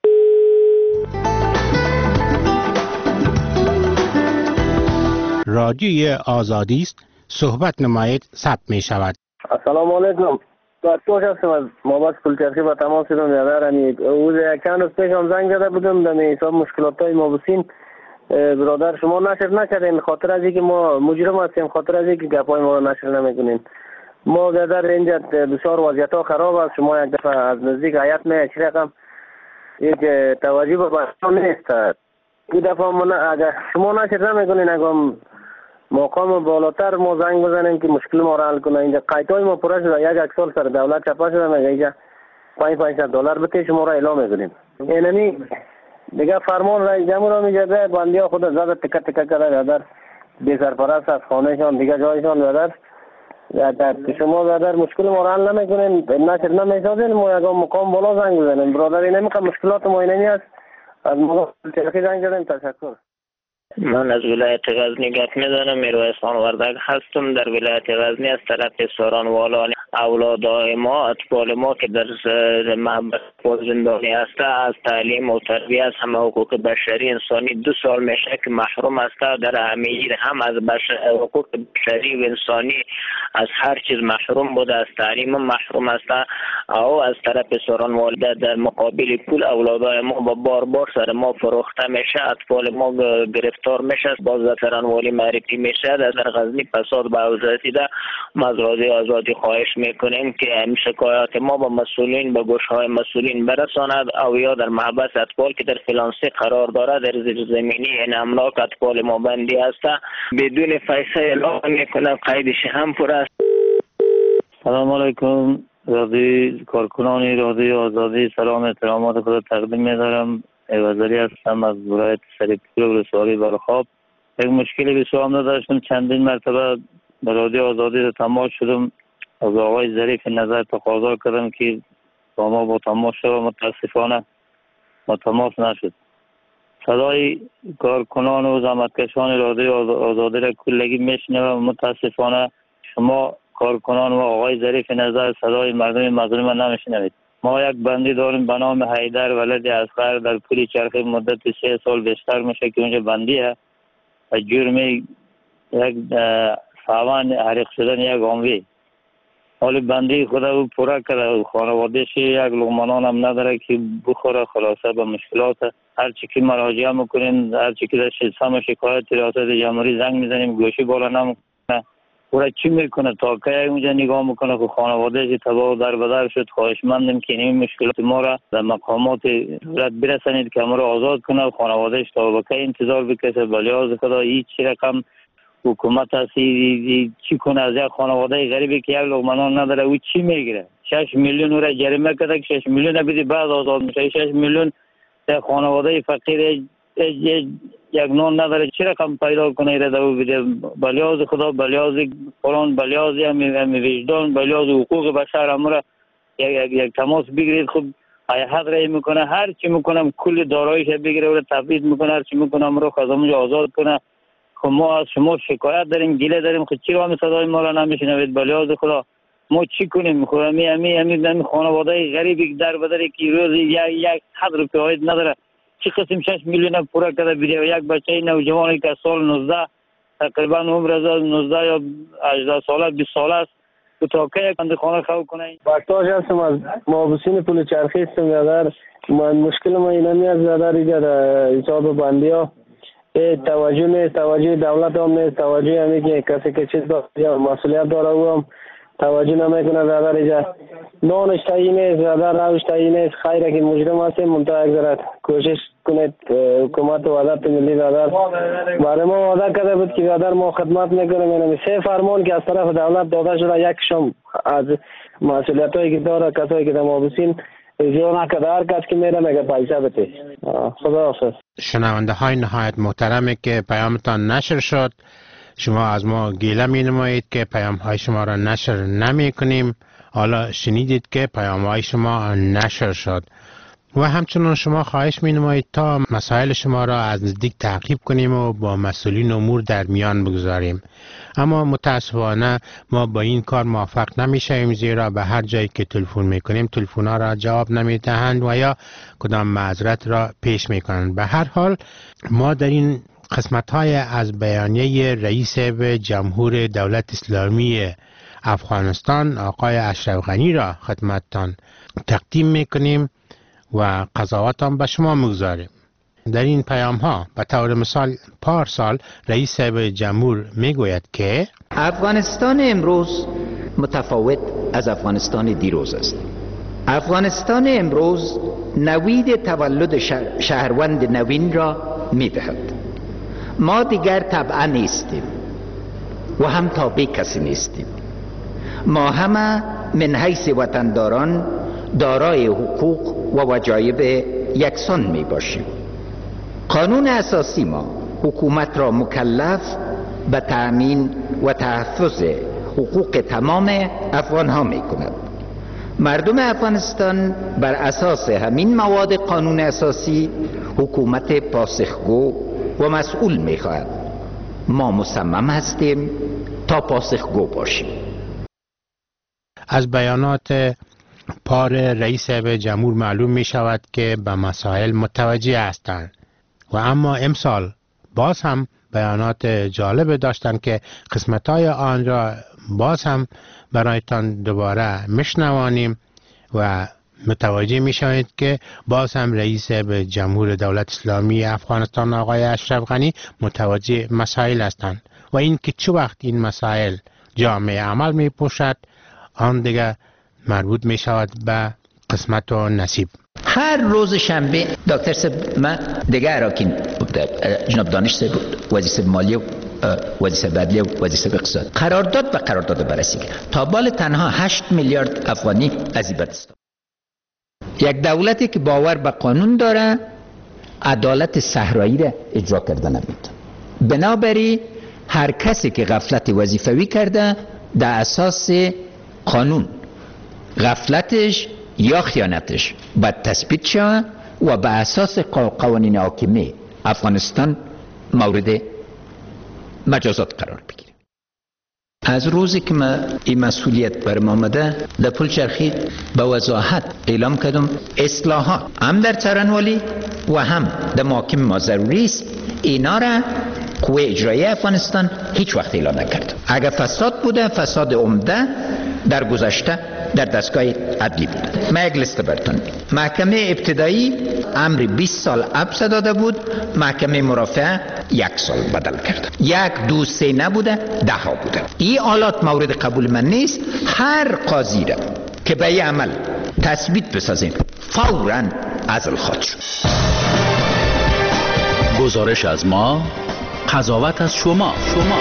رادیوی آزادی است، صحبت نمایید، ثبت می شود. السلام علیکم. دکتر هستم از مابس کلچرخی با تمام شدم یادر همی اوز یک چند روز پیش هم زنگ زده بودم در حساب مشکلات های ما بسین برادر شما نشر نکردین، خاطر از اینکه ما مجرم هستیم، خاطر از اینکه گپای ما رو نشر نمیکنین. ما در اینجا بسیار وضعیت ها خراب است. شما یک دفعه از نزدیک حیات می یک رقم یک توجه به بحثان نیست. این دفعه ما اگر شما نشر نمیکنین اگر مقام بالاتر ما زنگ بزنیم که مشکل ما را حل کنه. اینجا قیدای ما پره شده، یک یک سال سر دولت چپا شده، میگه اینجا پنج پنج دلار بده شما را اعلام میکنیم. اینمی دیگه فرمان رئیس جمهور میجده بندیا خود زده تکه تکه کرده در بی سرپرست از خانهشان دیگه جایشان در در شما در مشکل ما را حل نمیکنین، نشر نمیسازین. ما یک مقام بالا زنگ بزنیم برادر. اینمی که مشکلات ما اینمی است. از ما تلفی زنگ زدیم. تشکر. من از ولایت غزنی گپ میزنم. میرویس خان وردک هستم. در ولایت غزنی از طرف سارانوالان اولادای ما، اطفال ما که در محبس زندانی هسته، از تعلیم و تربیت، از همه حقوق بشری انسانی دو سال میشه که محروم هسته. در امیر هم از بشر... حقوق بشری و انسانی از هر چیز محروم بوده، از تعلیم محروم هسته. او از طرف سارانوالده در مقابل پول اولادای ما با بار بار سر ما فروخته میشه، اطفال ما گرفتار میشه، باز سارانوالی معرفی میشه. در غزنی فساد به اوضاعی ده. ما از رادیو آزادی خواهش میکنیم که این شکایات ما با مسئولین به گوشهای مسئولین برساند او یا در محبس اطفال که در فلانسی قرار داره در زیر زمینی این املاک اطفال ما بندی هسته بدون فیصله اعلام میکنه، قیدش هم پر است. سلام علیکم. رادیو کارکنان رادیو آزادی سلام احترامات خود تقدیم می‌دارم. ایوازری هستم از ولایت سریپور ولسوالی برخاب. یک مشکلی بسیار داشتم، چندین مرتبه به رادیو آزادی رو تماس شدم، از آقای ظریف نظر تقاضا کردم که با ما با تماس شد، متاسفانه با تماس نشد. صدای کارکنان و زحمتکشان رادیو آزادی را کلگی میشنوم. متاسفانه شما کارکنان و آقای ظریف نظر صدای مردم مظلوم نمیشنوید. ما یک بندی داریم به نام حیدر ولد اصغر در پل چرخی مدت سه سال بیشتر میشه که اونجا بندیه و جرم یک سامان حریق شدن یک آنوی. حالی بندی خود او پورا کرده، خانوادهش یک لغمانان هم نداره که بخوره. خلاصه به مشکلات هرچی که مراجعه میکنیم، هرچی که در شما شکایت ریاست جمهوری زنگ میزنیم گوشی بالا نمیکنه. او چی میکنه تا که اونجا نگاه میکنه که خانوادهش تباه و در بدر شد. خواهشمندیم که این مشکلات ما را در مقامات دولت برسانید که ما را آزاد کنه و خانوادهش تا به که انتظار بکشه. بلیاز خدا هیچ رقم حکومت هست چی کنه از یک خانواده غریبی که یک لقمه نان نداره او چی میگیره؟ شش میلیون او را جریمه کرده که شش میلیون بدی بعد آزاد میشه. شش میلیون در خانواده فقیر یک نان نداره چی رقم پیدا کنه ایره دو بده؟ بلیاز خدا، بلیاز قرآن، بلیاز همی وجدان، بلیاز حقوق بشر امورا یک, یک تماس بگیرید. خب حد رای میکنه، هر چی میکنم کل دارایش بگیره و تفویض میکنه، هر چی میکنم رو خزمونج آزاد کنه. خب ما از شما شکایت داریم، گله داریم، خب چرا هم صدای ما را نمیشنوید؟ بلیاز خدا ما چی کنیم؟ خب امی امی امی خانواده غریبی در بدره که روز یک یک حد روپیه عاید نداره چی قسم شش میلیون پورا کرده بیده و یک بچه نوجوانی که سال نوزده تقریبا عمر از نوزده یا هجده ساله بیست ساله است تو تا که یک خانه خواه کنه. بکتاش هستم از محبوسین پل چرخی هستم. یادر من مشکل ما اینا میاد یادر ایجا در حساب بندی ها توجه نیست، توجه دولت هم نیست، توجه همی که کسی که چیز داره مسئولیت داره او هم توجه نمیکنه. زیادر ایجا نانش تایی نیست، زیادر روش تایی نیست. خیره که مجرم هستیم منطقه یک ذرات کوشش کنید حکومت و وزارت ملی زیادر برای ما وعده کرده بود که زیادر ما خدمت میکنیم. یعنی سه فرمان که از طرف دولت داده شده یکشم از مسئولیت هایی که داره کسایی که در محبوسین اجرا نکرده، هر کس که میره میگه پیسه بده. خدا حافظ. شنونده های نهایت محترمه که پیامتان نشر شد، شما از ما گیله می نمایید که پیام های شما را نشر نمی کنیم. حالا شنیدید که پیام های شما نشر شد و همچنان شما خواهش می نمایید تا مسائل شما را از نزدیک تعقیب کنیم و با مسئولین امور در میان بگذاریم. اما متاسفانه ما با این کار موفق نمی شویم، زیرا به هر جایی که تلفن می کنیم تلفن ها را جواب نمی دهند و یا کدام معذرت را پیش می کنند. به هر حال ما در این قسمت های از بیانیه رئیس جمهور دولت اسلامی افغانستان آقای اشرف غنی را خدمتتان تقدیم می کنیم و قضاوتان به شما میگذاریم. در این پیام ها به طور مثال پارسال رئیس جمهور میگوید که افغانستان امروز متفاوت از افغانستان دیروز است. افغانستان امروز نوید تولد شهروند نوین را میدهد. ما دیگر طبعا نیستیم و هم تابع کسی نیستیم. ما همه من حیث وطنداران دارای حقوق و وجایب یکسان می باشیم. قانون اساسی ما حکومت را مکلف به تأمین و تحفظ حقوق تمام افغان ها می کند. مردم افغانستان بر اساس همین مواد قانون اساسی حکومت پاسخگو و مسئول می خواهد. ما مصمم هستیم تا پاسخگو باشیم. از بیانات پار رئیس جمهور معلوم می شود که به مسائل متوجه هستند و اما امسال باز هم بیانات جالب داشتند که قسمت‌های آن را باز هم برایتان دوباره میشنوانیم و متوجه می شوید که باز هم رئیس جمهور دولت اسلامی افغانستان آقای اشرف غنی متوجه مسائل هستند و این که چه وقت این مسائل جامعه عمل می پوشد آن دیگه مربوط می شود به قسمت و نصیب. هر روز شنبه دکتر سب من دیگه اراکین جناب دانش سب وزیر مالی و وزیر بدلی و وزیر اقتصاد قرارداد به قرارداد بررسی کرد تا بال تنها هشت میلیارد افغانی از این بدستان. یک دولتی که باور به قانون داره عدالت صحرایی را اجرا کرده نمیتونه. بنابراین هر کسی که غفلت وظیفوی کرده در اساس قانون غفلتش یا خیانتش باید تثبیت شود و به اساس قوانین حاکمه افغانستان مورد مجازات قرار بگیره. از روزی که ما این مسئولیت برم آمده در پل چرخی به وضاحت اعلام کردم اصلاحات هم در ترنوالی و هم در محاکم ما ضروری است. اینا را قوه اجرایی افغانستان هیچ وقت اعلام نکرد. اگر فساد بوده فساد عمده در گذشته در دستگاه عدلی بود. ما یک لیست براتون میگم. محکمه ابتدایی امر بیست سال حبس داده بود، محکمه مرافعه یک سال بدل کرد. یک دو سه نبوده، ده ها بوده. این حالات مورد قبول من نیست. هر قاضی را که به این عمل تثبیت بسازیم فوراً عزل خواهد شد. گزارش از ما، قضاوت از شما. شما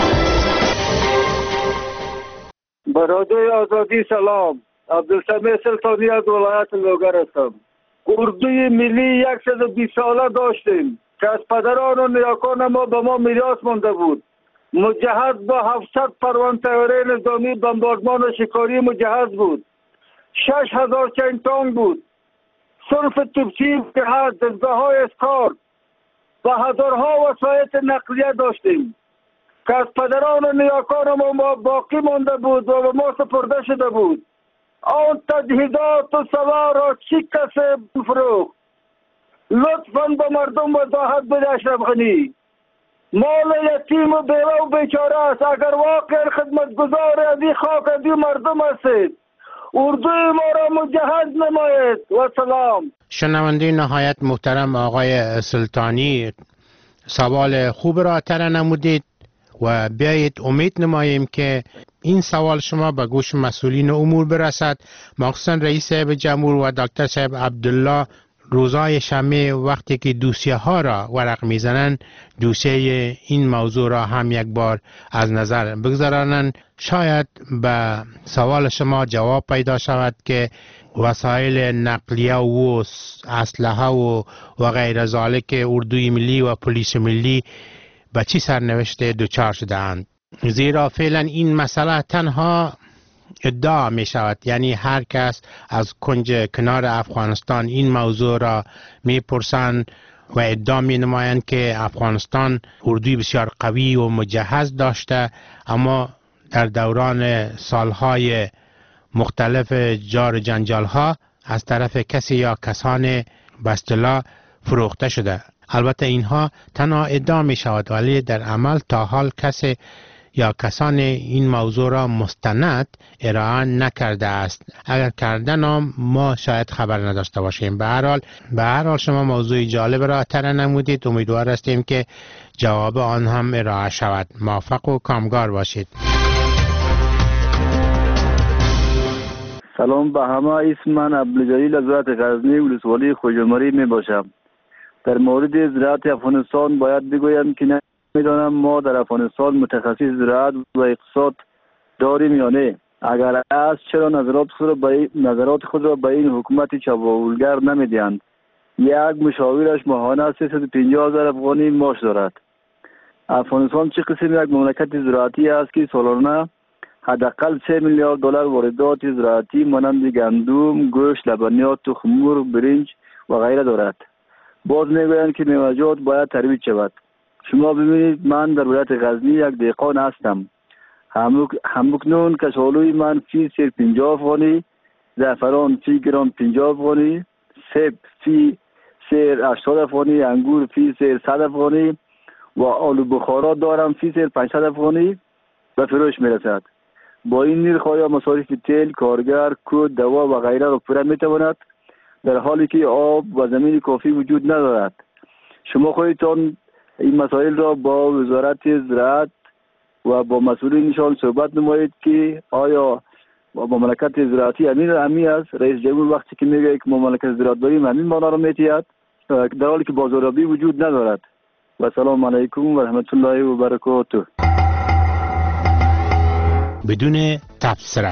با رادیوی آزادی سلام. عبدالسمیع سلطانی از ولایت لوگر هستم. اردوی ملی صد و بیست ساله داشتیم که از پدران و نیاکان ما به ما میراث مانده بود. مجهز با هفتصد پروان طیاره نظامی بمباردمان و شکاری مجهز بود. شش هزار چین تانک بود. صرف توپچی جهاز، دستگاه‌های اسکار و هزارها وسایل نقلیه داشتیم که از پدران و نیاکان ما باقی مانده بود و به ما سپرده شده بود. آن تجهیزات و سوار را چی کسی فروخت؟ لطفاً به مردم وضاحت بده اشرف غنی. مال یتیم و بیوه و بیچاره است. اگر واقعا خدمتگزار از این خاک از این مردم هستید، اردوی ما را مجهز نمایید. و سلام. شنونده نهایت محترم آقای سلطانی، سوال خوب را طرح نمودید و بیایید امید نماییم که این سوال شما به گوش مسئولین امور برسد، مخصوصا رئیس صاحب جمهور و دکتر صاحب عبدالله روزای شنبه وقتی که دوسیه ها را ورق میزنند دوسیه این موضوع را هم یک بار از نظر بگذارانند. شاید به سوال شما جواب پیدا شود که وسایل نقلیه و اسلحه و و غیر ذالک اردوی ملی و پلیس ملی به چی سرنوشت دچار شده‌اند. زیرا فعلا این مسئله تنها ادعا می شود، یعنی هر کس از کنج کنار افغانستان این موضوع را می پرسند و ادعا می نمایند که افغانستان اردوی بسیار قوی و مجهز داشته، اما در دوران سالهای مختلف جار جنجال ها از طرف کسی یا کسان به اصطلاح فروخته شده. البته اینها تنها ادعا می شود، ولی در عمل تا حال کسی یا کسان این موضوع را مستند ارائه نکرده است. اگر کردن هم ما شاید خبر نداشته باشیم. به هر حال به هر حال شما موضوع جالب را طرح نمودید. امیدوار هستیم که جواب آن هم ارائه شود. موفق و کامگار باشید. سلام به همه. اسم من عبدالجلیل از ولایت غزنی ولسوالی خوجمری می باشم. در مورد زراعت افغانستان باید بگویم که نمیدانم ما در افغانستان متخصص زراعت و اقتصاد داریم یا نه. اگر است چرا نظرات خود را به نظرات خود را به این حکومت چاپاولگر نمیدهند؟ یک مشاورش ماهانه سیصد و پنجاه هزار افغانی معاش دارد. افغانستان چه قسم یک مملکت زراعتی است که سالانه حداقل سه میلیارد دلار واردات زراعتی مانند گندم، گوشت، لبنیات، تخم مرغ، برنج و غیره دارد. باز میگویند که میوه‌جات باید ترویج شود. شما ببینید من در ولایت غزنی یک دهقان هستم. همکنون کشالوی من فی سیر پنجاه افغانی، زعفران فی گرم پنجاه افغانی، سیب فی سیر هشتاد افغانی، انگور فی سیر صد افغانی و آلو بخارا دارم فی سیر پانصد افغانی به فروش میرسد. با این نرخ آیا مصارف تیل، کارگر، کود، دوا و غیره را پوره میتواند در حالی که آب و زمین کافی وجود ندارد؟ شما خودتان این مسائل را با وزارت زراعت و با مسئولینشان صحبت نمایید که آیا مملکت زراعتی امین امی است؟ رئیس جمهور وقتی که میگه که مملکت زراعت داریم امین مانا را میتید در حالی که بازاریابی وجود ندارد. و سلام علیکم و رحمت الله و برکاته. بدون تبصره.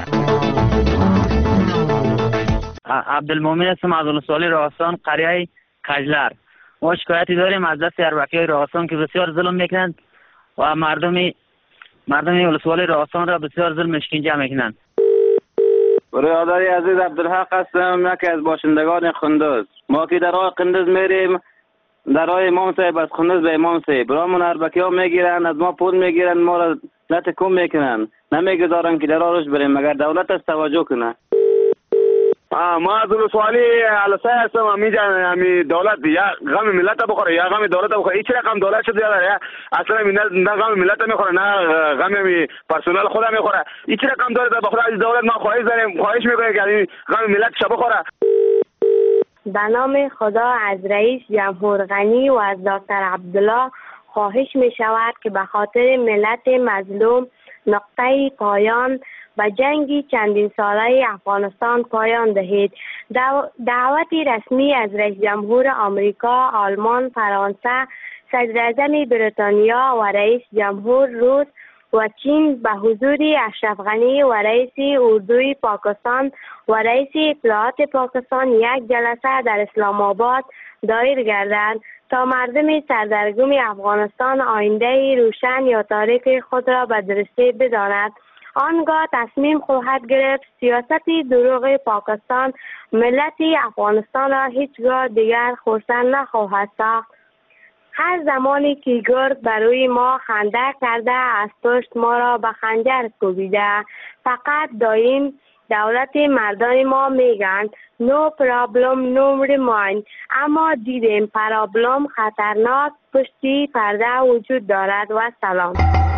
عبدالمومن هستم از ولسوالی راستان قریه کجلر. ما شکایتی داریم از دست اربکی راستان که بسیار ظلم میکنند و مردمی مردمی ولسوالی راستان را بسیار ظلم اشکنجه میکنند. برادری عزیز عبدالحق هستم، یکی از باشندگان قندوز. ما که در راه قندوز میریم، در راه امام صاحب از قندوز به امام صاحب برامون اربکی ها میگیرن، از ما پول میگیرن، ما را لطکم میکنن، نمیگذارن که در راه روش بریم مگر دولت از توجه کنه. ما از ولسوالی علسای هستم. امی جان امی دولت یا غم ملت بخوره یا غم دولت بخوره. هیچ رقم دولت شده داره. اصلا نه غم ملت میخوره نه غم امی پرسنل خودم میخوره. هیچ رقم دولت بخوره. از دولت ما خواهش داریم، خواهش میکنیم که غم ملت شب بخوره. به نام خدا از رئیس جمهور غنی و از دکتر عبدالله خواهش می شود که به خاطر ملت مظلوم نقطه پایان به جنگی چندین ساله افغانستان پایان دهید. دعوتی رسمی از رئیس جمهور آمریکا، آلمان، فرانسه، صدر اعظم بریتانیا و رئیس جمهور روس و چین به حضور اشرف غنی و رئیس اردوی پاکستان و رئیس اطلاعات پاکستان یک جلسه در اسلام آباد دایر گردند تا مردم سردرگم افغانستان آینده روشن یا تاریک خود را به درستی بداند. آنگاه تصمیم خواهد گرفت سیاست دروغ پاکستان ملت افغانستان را هیچگاه دیگر خرسند نخواهد ساخت. هر زمانی که گرد برای ما خنده کرده از پشت ما را به خنجر کوبیده، فقط دایم دولت مردان ما میگن نو پرابلم نو ریمایند، اما دیدیم پرابلم خطرناک پشتی پرده وجود دارد. و سلام.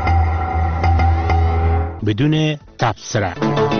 بدون تبصره.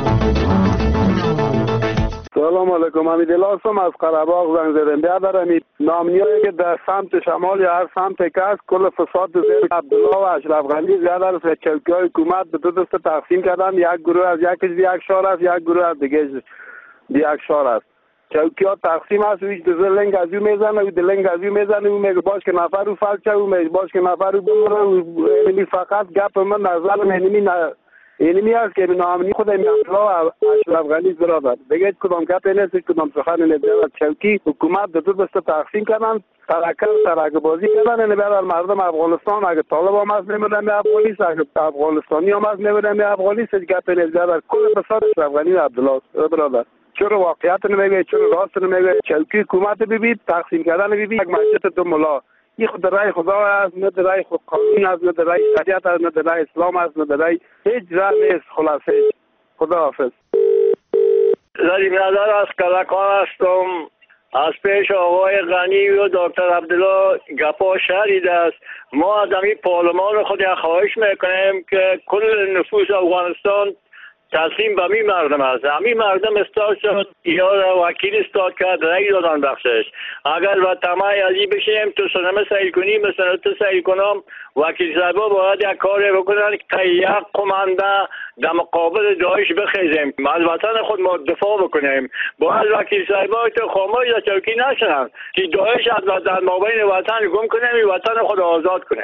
سلام علیکم. حمید هستم از قره‌باغ زنگ زدم. بیادر نامنیایی که در سمت شمال یا هر سمت که است کل فساد زیر عبدالله و اشرف غنی زیاده است و چوکی‌های حکومت به دو دسته تقسیم کردن. یک گروه از یک یک شهر است، یک گروه از دیگه یک شهر است. چوکی‌ها تقسیم است و هیچ لنگ از او میزنه و لنگ از او میزنه و میگه باش که نفر رو فلچه و میگه باش که نفر رو بمونه و اینمی فقط گپ من نظر اینمی نه اینمی است که نامنی خود عبدالله و اشرف غنی برادر دیگه کدام گپ نیست، کدام سخن نیست. چوکی حکومت به دو دسته تقسیم کردن، ترکه ترکه بازی کردن. یعنی برای مردم افغانستان اگه طالب هم از نمیدن به افغانیست، اگه افغانستانی هم از نمیدن به افغانیست، گپ نیست. در کل فساد اشرف غنی و عبدالله برادر. چرا واقعیت نمیگه، چرا راست نمیگه. چوکی حکومت ببید، تقسیم کردن ببید. یک مسجد دو ملا، این خود رای خدا است، نه رای خود قانون است، نه رای شریعت است، نه رای اسلام است، نه رای هیچ رای نیست. خلاصه خدا حافظ. زدی برادر از کلکان هستم. از پیش آقای غنی و دکتر عبدالله گپا شدید است. ما از امی پارلمان خود خواهش میکنیم که کل نفوس افغانستان تسلیم به می مردم است. امی مردم استاد شد یا وکیل استاد کرد رای دادن بخشش. اگر و تمای ازی بشیم تو سنمه سعی کنی مثلا تو سعی کنم وکیل صاحبا باید یک کاری بکنن که یک قمانده در مقابل داعش بخیزیم، از وطن خود ما دفاع بکنیم. باید وکیل صاحبا تو خاموش در چوکی نشنن که داعش از در مابین وطن گم کنیم و وطن خود آزاد کنیم.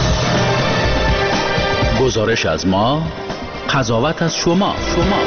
گزارش از ما، قضاوت از شما. شما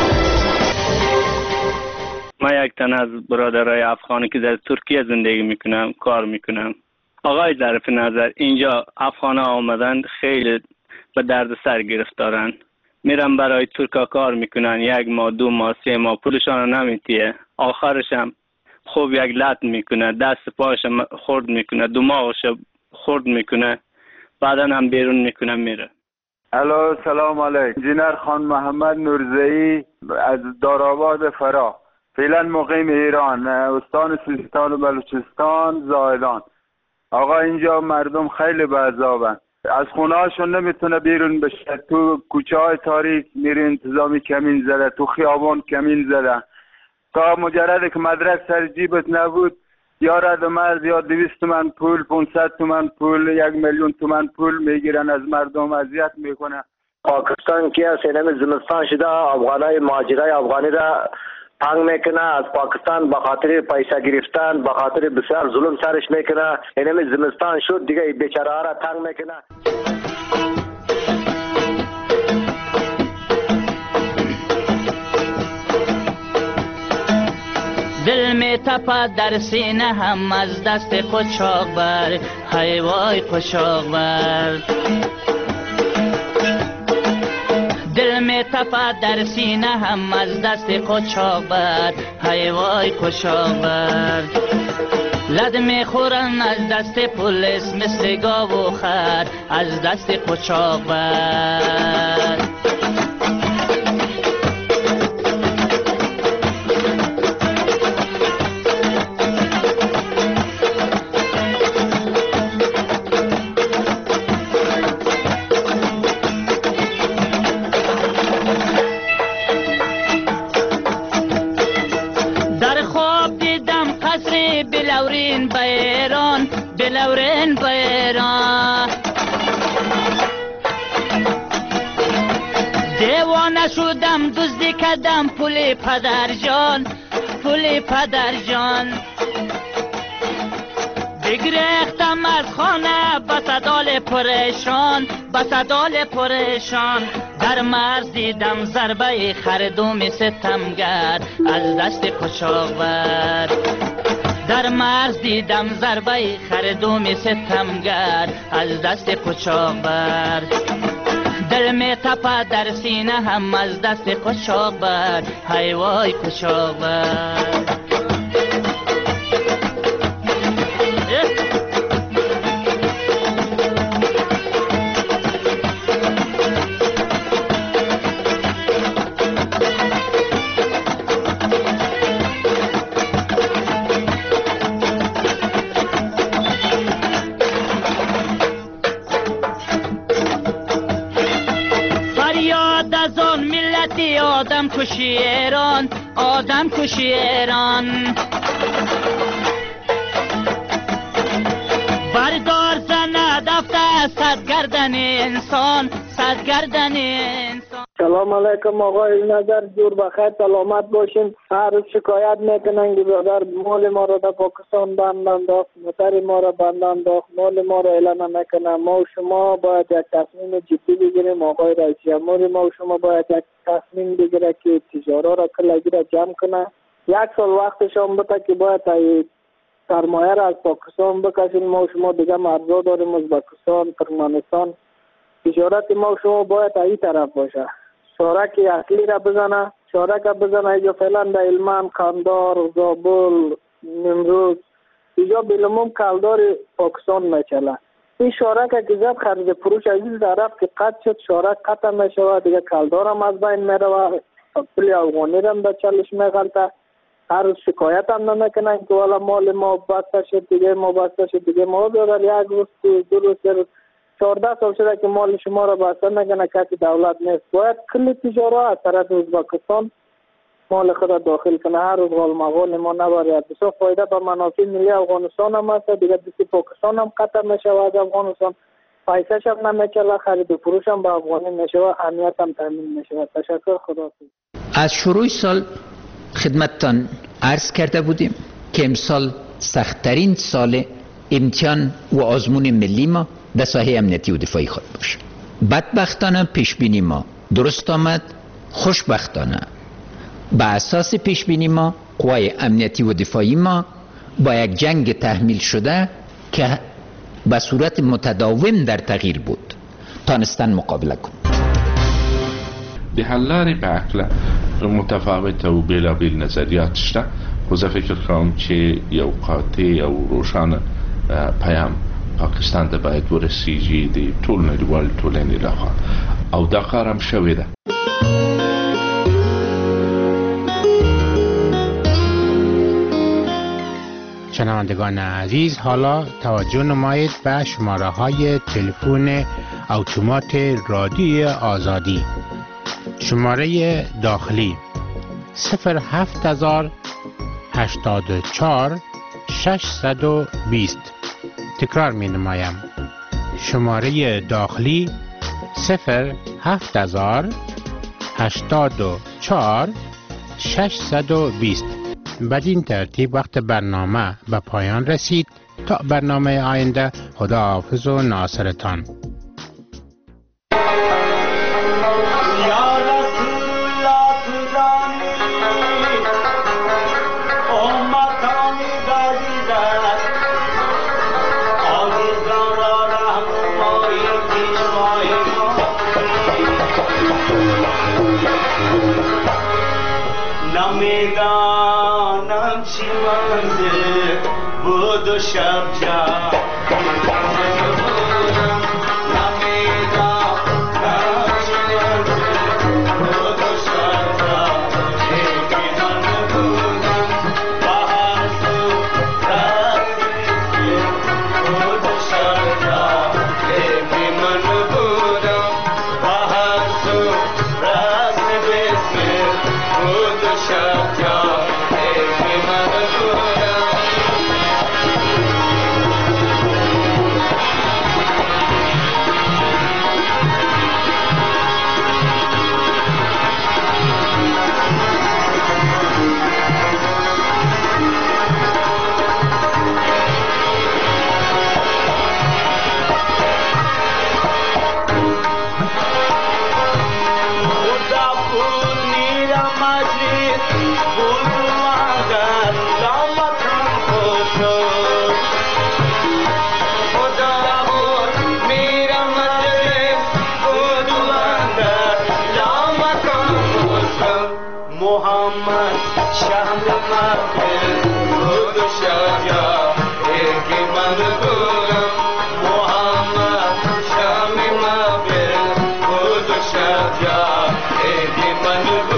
من یک تن از برادرای افغانی که در ترکیه زندگی میکنم کار میکنم. آقای ظرف نظر، اینجا افغانا آمدن خیلی به درد سر گرفتارن. میرن برای ترکا کار میکنن، یک ماه دو ماه سه ماه پولشان نمیتیه. آخرش هم خوب یک لط میکنه، دست پاش خورد میکنه، دماغش خورد میکنه، بعدا هم بیرون میکنه میره. الو سلام علیکم. انجینر خان محمد نورزئی از دارآباد فرا، فعلا مقیم ایران، استان سیستان و بلوچستان، زاهدان. آقا اینجا مردم خیلی به عذابن، از خونه هاشون نمیتونه بیرون بشه. تو کوچه های تاریک میره انتظامی کمین زده، تو خیابان کمین زده. تا مجرد که مدرک سر جیبت نبود یا رد مرد یا دویست تومن پول، پونصد تومن پول، یک میلیون تومن پول میگیرن از مردم، اذیت میکنه. پاکستان که سینم زمستان شده افغانای مهاجرای افغانی را تنگ میکنه. از پاکستان به خاطر پیسه گرفتن، به خاطر بسیار ظلم سرش میکنه. اینم زمستان شد دیگه بیچاره ها را تنگ میکنه. دل می تپد در سینه هم از دست خود چاق بر، های وای قشاق بر. دل می تپد در سینه هم از دست خود چاق بر، های وای قشاق بر. لد می خورن از دست پلیس مثل گاو و خر، از دست قشاق بر. لورین بیران دیوانه شدم دزدی کردم پول پدر جان پول پدر جان بگریختم از خانه بسدال پریشان بسدال پریشان در مرز دیدم ضربه خردوم ستمگر از دست قاچاقبر در مرز دیدم ضربه خردوم ستمگر از دست قاچاقبر دل می تپه در سینه هم از دست قاچاقبر های وای قاچاقبر آدم کشی ایران آدم کشی ایران بردار زنه دفته صدگردن انسان صدگردن انسان. سلام علیکم آقای نظر جور بخیر سلامت باشین. هر روز شکایت میکنن که برادر مال ما را در پاکستان بند انداخت موتر ما را بند انداخت مال ما را اعلان نمیکنه. ما و شما باید یک تصمیم جدی بگیریم. آقای رئیس جمهور ما و شما باید یک تصمیم بگیره که تجارا را کلگی را جمع کنه. یک سال وقتش هم بده که باید سرمایه را از پاکستان بکشیم. ما و شما دیگه مرزا داریم ازبکستان ترکمنستان. تجارت ما و شما باید این طرف باشه. شارک اصلی را بزنه شارک را بزنه اینجا فعلا در علمان کاندار زابل نمروز اینجا بلموم کالدار پاکستان میچله. این شارک که زد خرج فروش عزیز طرف که قطع شد شارک قطع میشوه دیگه کالدار هم از بین میروه پلی افغانی را هم در چلش میغلطه. هر روز شکایت هم نمیکنن که والا مال ما بسته شد دیگه ما بسته شد دیگه ما بیادر یک روز دو روز سه روز چهارده سال شده که مال شما را بسته نکنه کسی دولت نیست. باید کل تجارا از طرف ازبکستان مال خود داخل کنه. هر روز غال مغال ما نباید بسیار فایده به منافع ملی افغانستان هم هست دیگه دستی پاکستان هم قطع میشه از افغانستان پیسش هم نمیچله خرید و فروش هم به افغانی میشه و امنیت هم تامین میشه. تشکر خدا. از شروع سال خدمتتان عرض کرده بودیم که امسال سختترین سال امتحان و آزمون ملی ما در ساحه امنیتی و دفاعی خود باشه. بدبختانه پیشبینی ما درست آمد. خوشبختانه به اساس پیشبینی ما قوای امنیتی و دفاعی ما با یک جنگ تحمیل شده که به صورت متداوم در تغییر بود تانستن مقابله کن. به حلاری به عقل متفاوت و بیلا بیل نظریات شده و زه فکر کوم چې یو قاطع او روښانه پیام پاکستان ته باید ورسیږي د ټول نړیوال ټولنې لخوا او دا کار هم شوی ده. شنوندگان عزیز حالا توجه نمایید به شماره های تلفن اتومات رادیوی آزادی. شماره داخلی صفر هفت هزار هشتاد و چهار ششصد و بیست. تکرار می نمایم. شماره داخلی صفر هفت هزار هشتاد و چهار ششصد و بیست. بدین ترتیب وقت برنامه به پایان رسید. تا برنامه آینده خداحافظ و ناصرتان. نمیدانم چی منزل بود و شب جا محمد شهر محفل بود و شجاع یکی من گورم محمد شهر محفل بود و شجاع یکی من